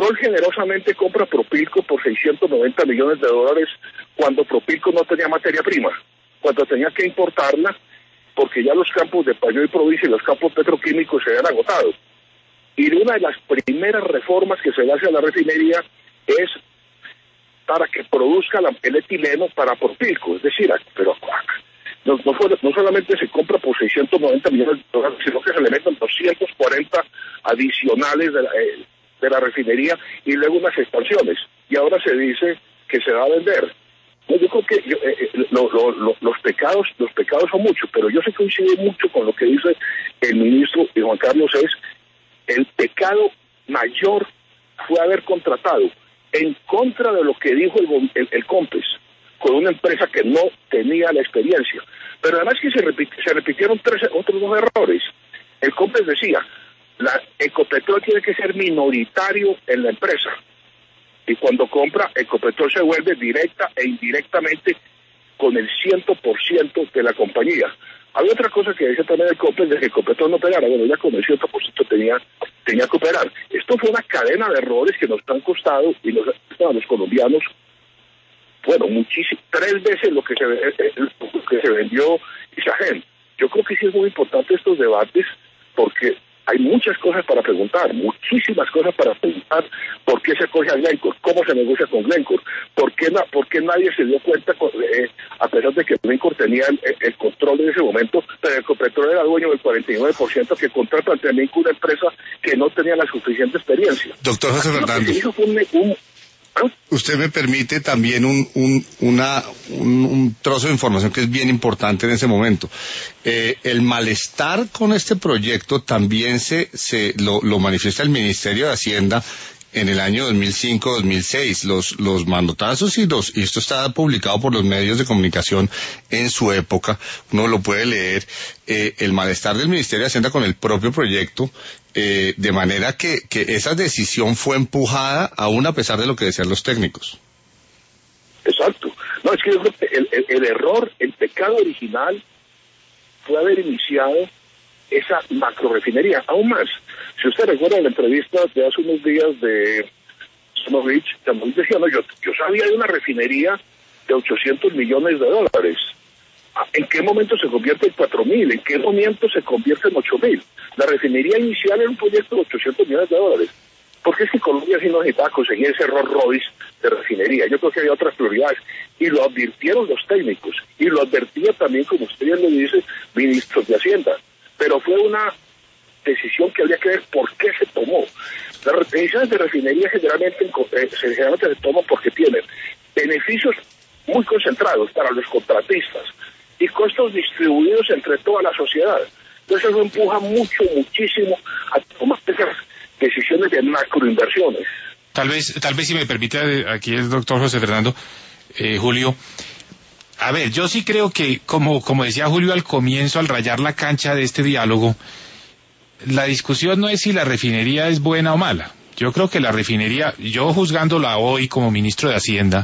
Ecopetrol generosamente compra Propilco por $690 millones cuando Propilco no tenía materia prima, cuando tenía que importarla porque ya los campos de Payó y Provincia y los campos petroquímicos se habían agotado. Y una de las primeras reformas que se le hace a la refinería es para que produzca el etileno para Propilco, es decir, pero no solamente se compra por $690 millones, sino que se le meten 240 adicionales de la refinería y luego unas expansiones. Y ahora se dice que se va a vender. No, yo creo que los pecados son muchos, pero yo sé que coincide mucho con lo que dice el ministro Juan Carlos, es el pecado mayor fue haber contratado en contra de lo que dijo el COMPES, con una empresa que no tenía la experiencia. Pero además que se repitieron otros dos errores. El COMPES decía, Ecopetrol tiene que ser minoritario en la empresa. Y cuando compra, Ecopetrol se vuelve directa e indirectamente con el 100% de la compañía. Había otra cosa que decía también el COMPES, de que Ecopetrol no operara. Bueno, ya con el 100% tenía que operar. Esto fue una cadena de errores que nos han costado, y a los colombianos, bueno, muchísimo, 3 veces lo que se vendió Isagen. Yo creo que sí es muy importante estos debates, porque hay muchas cosas para preguntar, muchísimas cosas para preguntar. ¿Por qué se coge a Glencore? ¿Cómo se negocia con Glencore? ¿Por qué nadie se dio cuenta, a pesar de que Glencore tenía el control en ese momento, pero Ecopetrol era dueño del 49%, que contrata también con una empresa que no tenía la suficiente experiencia? Doctor José Fernando, usted me permite también un trozo de información que es bien importante en ese momento. El malestar con este proyecto también lo manifiesta el Ministerio de Hacienda en el año 2005-2006, los manotazos y esto está publicado por los medios de comunicación en su época, uno lo puede leer, el malestar del Ministerio de Hacienda con el propio proyecto, de manera que esa decisión fue empujada aún a pesar de lo que decían los técnicos. Exacto. No, es que yo creo que el error, el pecado original fue haber iniciado esa macrorefinería. Aún más, si usted recuerda la entrevista de hace unos días de Snovich, también decía, no, yo sabía de una refinería de $800 millones. ¿En qué momento se convierte en 4.000? ¿En qué momento se convierte en 8.000? La refinería inicial era un proyecto de $800 millones. Porque es que Colombia sí no necesitaba conseguir ese Rolls Royce de refinería. Yo creo que había otras prioridades. Y lo advirtieron los técnicos. Y lo advertía también, como usted bien lo dice, ministros de Hacienda. Pero fue una decisión que habría que ver por qué se tomó. Las decisiones de refinería generalmente se toman porque tienen beneficios muy concentrados para los contratistas y costos distribuidos entre toda la sociedad. Entonces eso empuja muchísimo a tomar esas decisiones de macroinversiones. Tal vez si me permite aquí el doctor José Fernando, Julio, a ver, yo sí creo que, como decía Julio al comienzo, al rayar la cancha de este diálogo, la discusión no es si la refinería es buena o mala. Yo creo que la refinería, yo juzgándola hoy como ministro de Hacienda,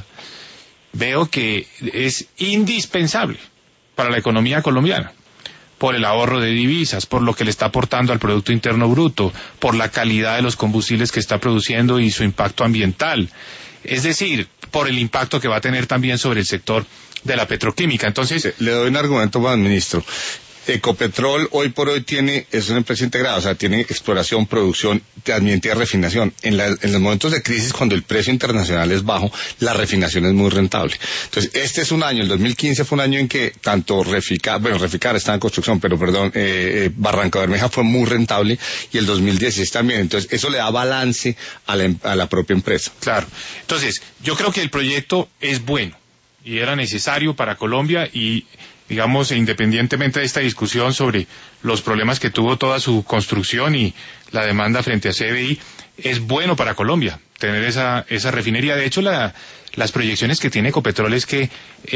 veo que es indispensable para la economía colombiana, por el ahorro de divisas, por lo que le está aportando al Producto Interno Bruto, por la calidad de los combustibles que está produciendo y su impacto ambiental. Es decir, por el impacto que va a tener también sobre el sector de la petroquímica. Entonces, le doy un argumento más, ministro. Ecopetrol hoy por hoy es una empresa integrada, o sea, tiene exploración, producción, también tiene refinación. En los momentos de crisis, cuando el precio internacional es bajo, la refinación es muy rentable. Entonces, este es un año, el 2015 fue un año en que tanto Reficar está en construcción, pero Barranca Bermeja fue muy rentable, y el 2016 también. Entonces, eso le da balance a la propia empresa. Claro. Entonces, yo creo que el proyecto es bueno y era necesario para Colombia y, digamos, independientemente de esta discusión sobre los problemas que tuvo toda su construcción y la demanda frente a CBI, es bueno para Colombia tener esa refinería. De hecho, las proyecciones que tiene Ecopetrol es que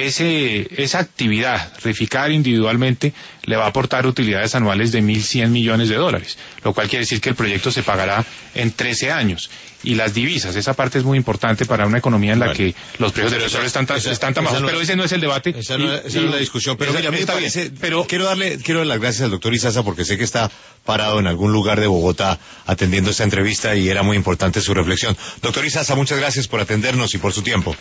esa actividad, Reficar individualmente, le va a aportar utilidades anuales de $1.100 millones, lo cual quiere decir que el proyecto se pagará en 13 años. Y las divisas, esa parte es muy importante para una economía en la que los precios del petróleo están tan bajos, pero ese no es el debate. Esa no es la discusión, pero mira, está bien. Pero quiero darle las gracias al doctor Izaza, porque sé que está parado en algún lugar de Bogotá atendiendo esta entrevista y era muy importante su reflexión. Doctor Izaza, muchas gracias por atendernos y por su tiempo.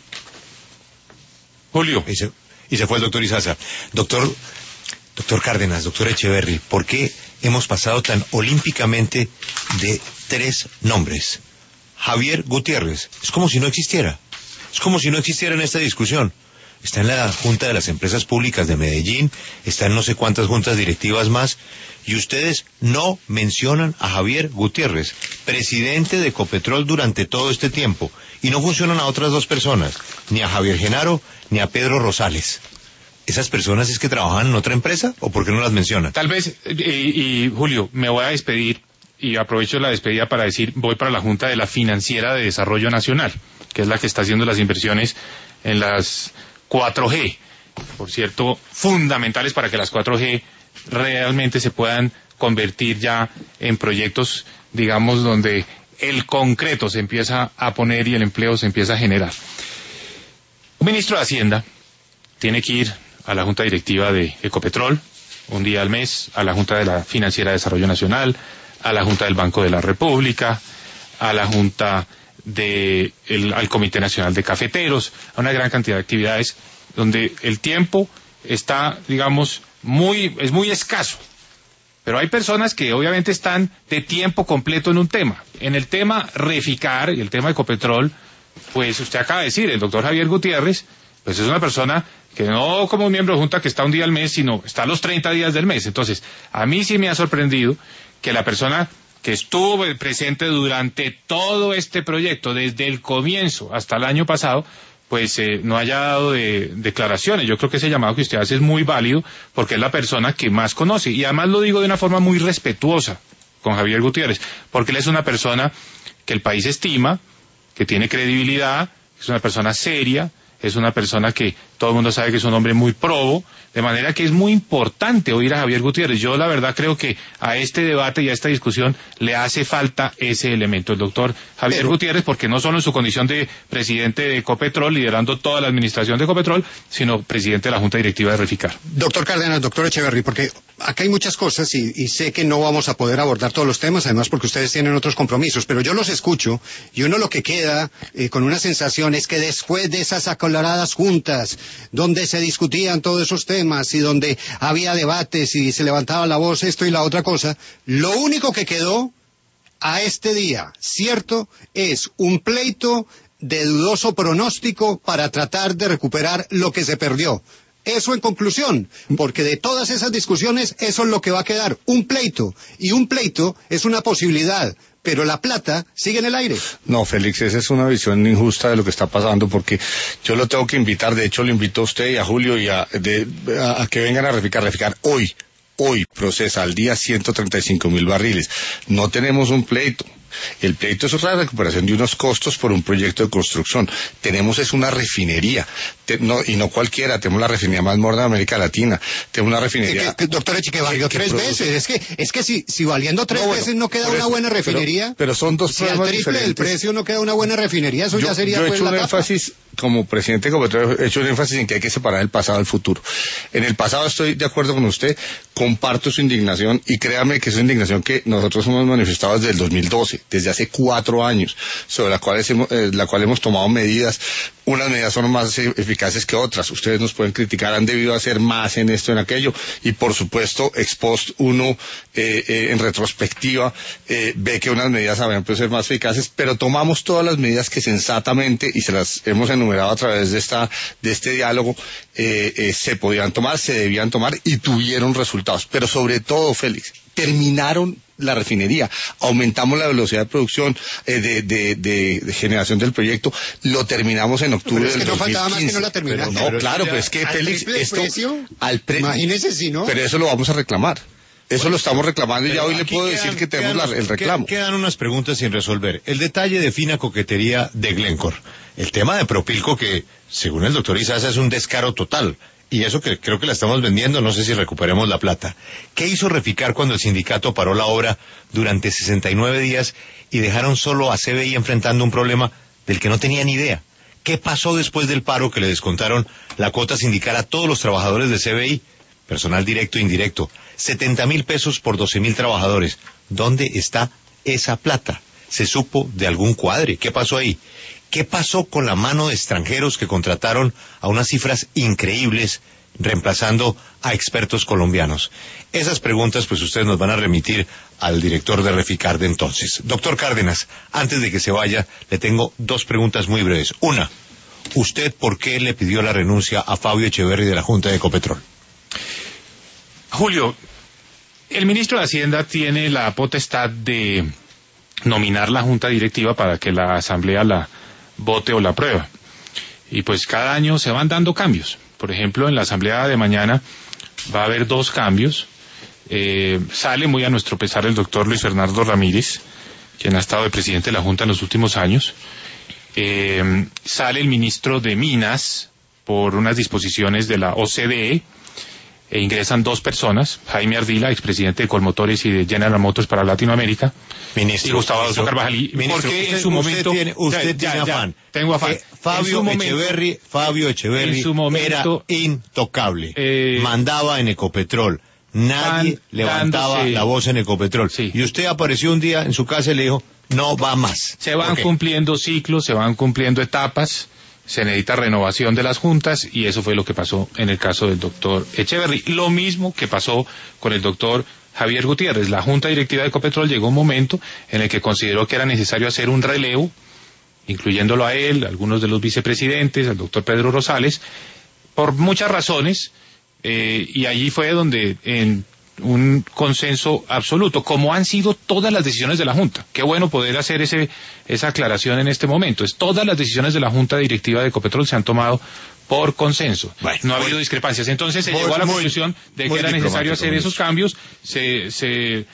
Julio. Y se fue el doctor Izaza. Doctor Cárdenas, doctor Echeverry, ¿por qué hemos pasado tan olímpicamente de 3 nombres? Javier Gutiérrez, es como si no existiera. Es como si no existiera en esta discusión. Está en la Junta de las Empresas Públicas de Medellín, está en no sé cuántas juntas directivas más, y ustedes no mencionan a Javier Gutiérrez, presidente de Ecopetrol durante todo este tiempo, y no funcionan a otras 2 personas, ni a Javier Genaro, ni a Pedro Rosales. ¿Esas personas es que trabajan en otra empresa, o por qué no las mencionan? Tal vez, y Julio, me voy a despedir, y aprovecho la despedida para decir, voy para la Junta de la Financiera de Desarrollo Nacional, que es la que está haciendo las inversiones en las 4G, por cierto, fundamentales para que las 4G realmente se puedan convertir ya en proyectos, digamos, donde el concreto se empieza a poner y el empleo se empieza a generar. Un ministro de Hacienda tiene que ir a la Junta Directiva de Ecopetrol un día al mes, a la Junta de la Financiera de Desarrollo Nacional, a la Junta del Banco de la República, a la Junta al Comité Nacional de Cafeteros, a una gran cantidad de actividades donde el tiempo está, digamos, es muy escaso. Pero hay personas que obviamente están de tiempo completo en un tema. En el tema Reficar y el tema Ecopetrol, pues usted acaba de decir, el doctor Javier Gutiérrez, pues es una persona que no como un miembro de junta que está un día al mes, sino está los 30 días del mes. Entonces, a mí sí me ha sorprendido que la persona que estuvo presente durante todo este proyecto, desde el comienzo hasta el año pasado, pues no haya dado declaraciones. Yo creo que ese llamado que usted hace es muy válido porque es la persona que más conoce. Y además lo digo de una forma muy respetuosa con Javier Gutiérrez, porque él es una persona que el país estima, que tiene credibilidad, es una persona seria, es una persona que todo el mundo sabe que es un hombre muy probo, de manera que es muy importante oír a Javier Gutiérrez. Yo la verdad creo que a este debate y a esta discusión le hace falta ese elemento, el doctor Javier Gutiérrez, porque no solo en su condición de presidente de Ecopetrol, liderando toda la administración de Ecopetrol, sino presidente de la Junta Directiva de Reficar. Doctor Cárdenas, doctor Echeverry, porque acá hay muchas cosas y sé que no vamos a poder abordar todos los temas, además porque ustedes tienen otros compromisos, pero yo los escucho y uno lo que queda con una sensación es que después de esas acaloradas juntas, donde se discutían todos esos temas y donde había debates y se levantaba la voz esto y la otra cosa, lo único que quedó a este día, cierto, es un pleito de dudoso pronóstico para tratar de recuperar lo que se perdió. Eso en conclusión, porque de todas esas discusiones eso es lo que va a quedar, un pleito, y un pleito es una posibilidad, pero la plata sigue en el aire. No, Félix, esa es una visión injusta de lo que está pasando, porque yo lo tengo que invitar, de hecho lo invito a usted y a Julio y a que vengan a Reficar hoy procesa al día 135.000 barriles. No tenemos un pleito. El pleito es otra recuperación de unos costos por un proyecto de construcción. Tenemos es una refinería, y no cualquiera, tenemos la refinería más moderna de América Latina, tenemos una refinería... Doctor Eche, que valió 3 veces, es que si valiendo 3 veces no queda una buena refinería, pero son dos problemas diferentes. Si al triple del precio no queda una buena refinería, eso ya sería yo he pues hecho la un tapa. énfasis, como presidente de Ecopetrol, he hecho un énfasis en que hay que separar el pasado del futuro. En el pasado estoy de acuerdo con usted, comparto su indignación, y créame que es una indignación que nosotros hemos manifestado desde el 2012, desde hace 4 años, sobre la cual hemos tomado medidas. Unas medidas son más eficaces que otras. Ustedes nos pueden criticar, han debido hacer más en esto, en aquello, y por supuesto, ex post uno, en retrospectiva, ve que unas medidas habrían podido ser más eficaces, pero tomamos todas las medidas que sensatamente, y se las hemos enumerado a través de este diálogo, se podían tomar, se debían tomar, y tuvieron resultados. Pero sobre todo, Félix, terminaron la refinería, aumentamos la velocidad de producción, de generación del proyecto, lo terminamos en octubre del 2015. Pero es que no faltaba más que no la terminaran. No, claro, pero es que Félix, imagínese si no. Pero eso lo vamos a reclamar. Eso lo estamos reclamando, y ya hoy le puedo decir que tenemos el reclamo. Quedan unas preguntas sin resolver. El detalle de fina coquetería de Glencore. El tema de Propilco, que según el doctor Izaza es un descaro total. Y eso que creo que la estamos vendiendo, no sé si recuperemos la plata. ¿Qué hizo Reficar cuando el sindicato paró la obra durante 69 días y dejaron solo a CBI enfrentando un problema del que no tenía ni idea? ¿Qué pasó después del paro que le descontaron la cuota sindical a todos los trabajadores de CBI? Personal directo e indirecto. 70.000 pesos por 12.000 trabajadores. ¿Dónde está esa plata? se supo de algún cuadre. ¿Qué pasó ahí? ¿Qué pasó con la mano de extranjeros que contrataron a unas cifras increíbles, reemplazando a expertos colombianos? Esas preguntas, pues ustedes nos van a remitir al director de Reficar de entonces. Doctor Cárdenas, antes de que se vaya, le tengo dos preguntas muy breves. Una, ¿usted por qué le pidió la renuncia a Fabio Echeverri de la Junta de Ecopetrol? Julio, el ministro de Hacienda tiene la potestad de nominar la Junta Directiva para que la Asamblea la vote o la apruebe. Y pues cada año se van dando cambios. Por ejemplo, en la Asamblea de mañana va a haber 2 cambios. Sale muy a nuestro pesar el doctor Luis Fernando Ramírez, quien ha estado de presidente de la Junta en los últimos años. Sale el ministro de Minas por unas disposiciones de la OCDE, e ingresan 2 personas, Jaime Ardila, expresidente de Colmotores y de General Motors para Latinoamérica, ministro, y Gustavo Adolfo Carvajal. Porque en su momento usted tiene afán. Tengo afán. Fabio Echeverri era intocable. Mandaba en Ecopetrol. Nadie levantaba la voz en Ecopetrol. Sí. Y usted apareció un día en su casa y le dijo, no va más. Se van cumpliendo ciclos, se van cumpliendo etapas, se necesita renovación de las juntas, y eso fue lo que pasó en el caso del doctor Echeverri. Lo mismo que pasó con el doctor Javier Gutiérrez. La Junta Directiva de Ecopetrol llegó un momento en el que consideró que era necesario hacer un relevo, incluyéndolo a él, algunos de los vicepresidentes, al doctor Pedro Rosales, por muchas razones, y allí fue donde en un consenso absoluto, como han sido todas las decisiones de la Junta. Qué bueno poder hacer esa aclaración en este momento. Todas las decisiones de la Junta Directiva de Ecopetrol se han tomado por consenso. Bueno, no ha habido discrepancias. Entonces se llegó a la conclusión de que era necesario hacer esos cambios. Se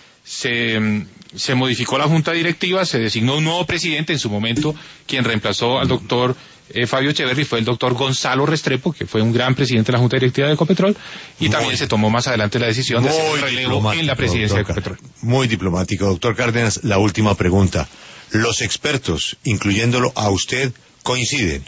modificó la Junta Directiva, se designó un nuevo presidente. En su momento, quien reemplazó al doctor Fabio Echeverri fue el doctor Gonzalo Restrepo, que fue un gran presidente de la Junta Directiva de Ecopetrol, y también se tomó más adelante la decisión de hacer el relevo en la presidencia de Ecopetrol. Muy diplomático. Doctor Cárdenas, la última pregunta. Los expertos, incluyéndolo a usted, coinciden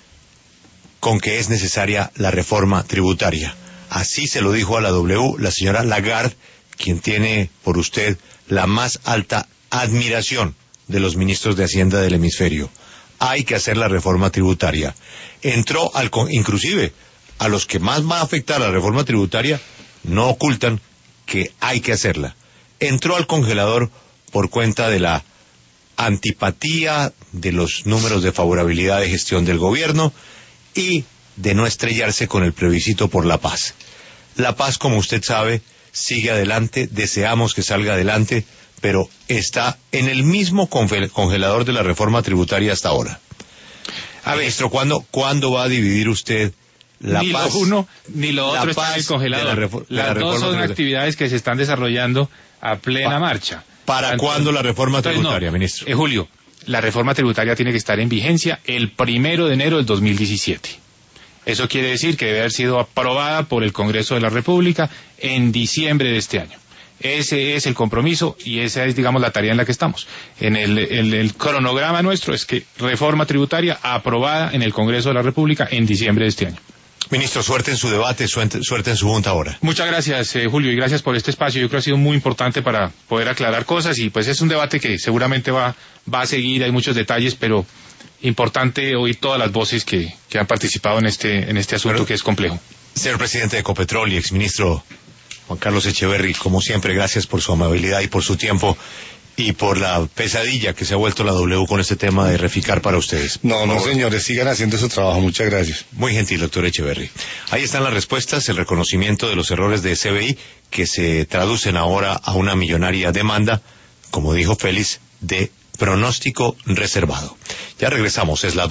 con que es necesaria la reforma tributaria. Así se lo dijo a la W la señora Lagarde, quien tiene por usted la más alta admiración de los ministros de Hacienda del hemisferio. Hay que hacer la reforma tributaria. Entró inclusive a los que más va a afectar la reforma tributaria, no ocultan que hay que hacerla. Entró al congelador por cuenta de la antipatía, de los números de favorabilidad de gestión del gobierno y de no estrellarse con el plebiscito por la paz. La paz, como usted sabe, sigue adelante, deseamos que salga adelante, pero está en el mismo congelador de la reforma tributaria hasta ahora. Ministro, ¿cuándo va a dividir usted la ni paz? Ni lo uno ni lo otro está en el congelador. Las dos son actividades que se están desarrollando a plena marcha. ¿Para cuándo la reforma tributaria, ministro? Julio, la reforma tributaria tiene que estar en vigencia el 1 de enero del 2017. Eso quiere decir que debe haber sido aprobada por el Congreso de la República en diciembre de este año. Ese es el compromiso y esa es, digamos, la tarea en la que estamos. En el cronograma nuestro es que reforma tributaria aprobada en el Congreso de la República en diciembre de este año. Ministro, suerte en su debate, suerte en su junta ahora. Muchas gracias, Julio, y gracias por este espacio. Yo creo que ha sido muy importante para poder aclarar cosas, y pues es un debate que seguramente va a seguir. Hay muchos detalles, pero importante oír todas las voces que han participado en este asunto que es complejo. Señor presidente de Ecopetrol y exministro Juan Carlos Echeverri, como siempre, gracias por su amabilidad y por su tiempo y por la pesadilla que se ha vuelto la W con este tema de Reficar para ustedes. No, señores, sigan haciendo su trabajo. Muchas gracias. Muy gentil, doctor Echeverri. Ahí están las respuestas, el reconocimiento de los errores de CBI, que se traducen ahora a una millonaria demanda, como dijo Félix, de pronóstico reservado. Ya regresamos, es la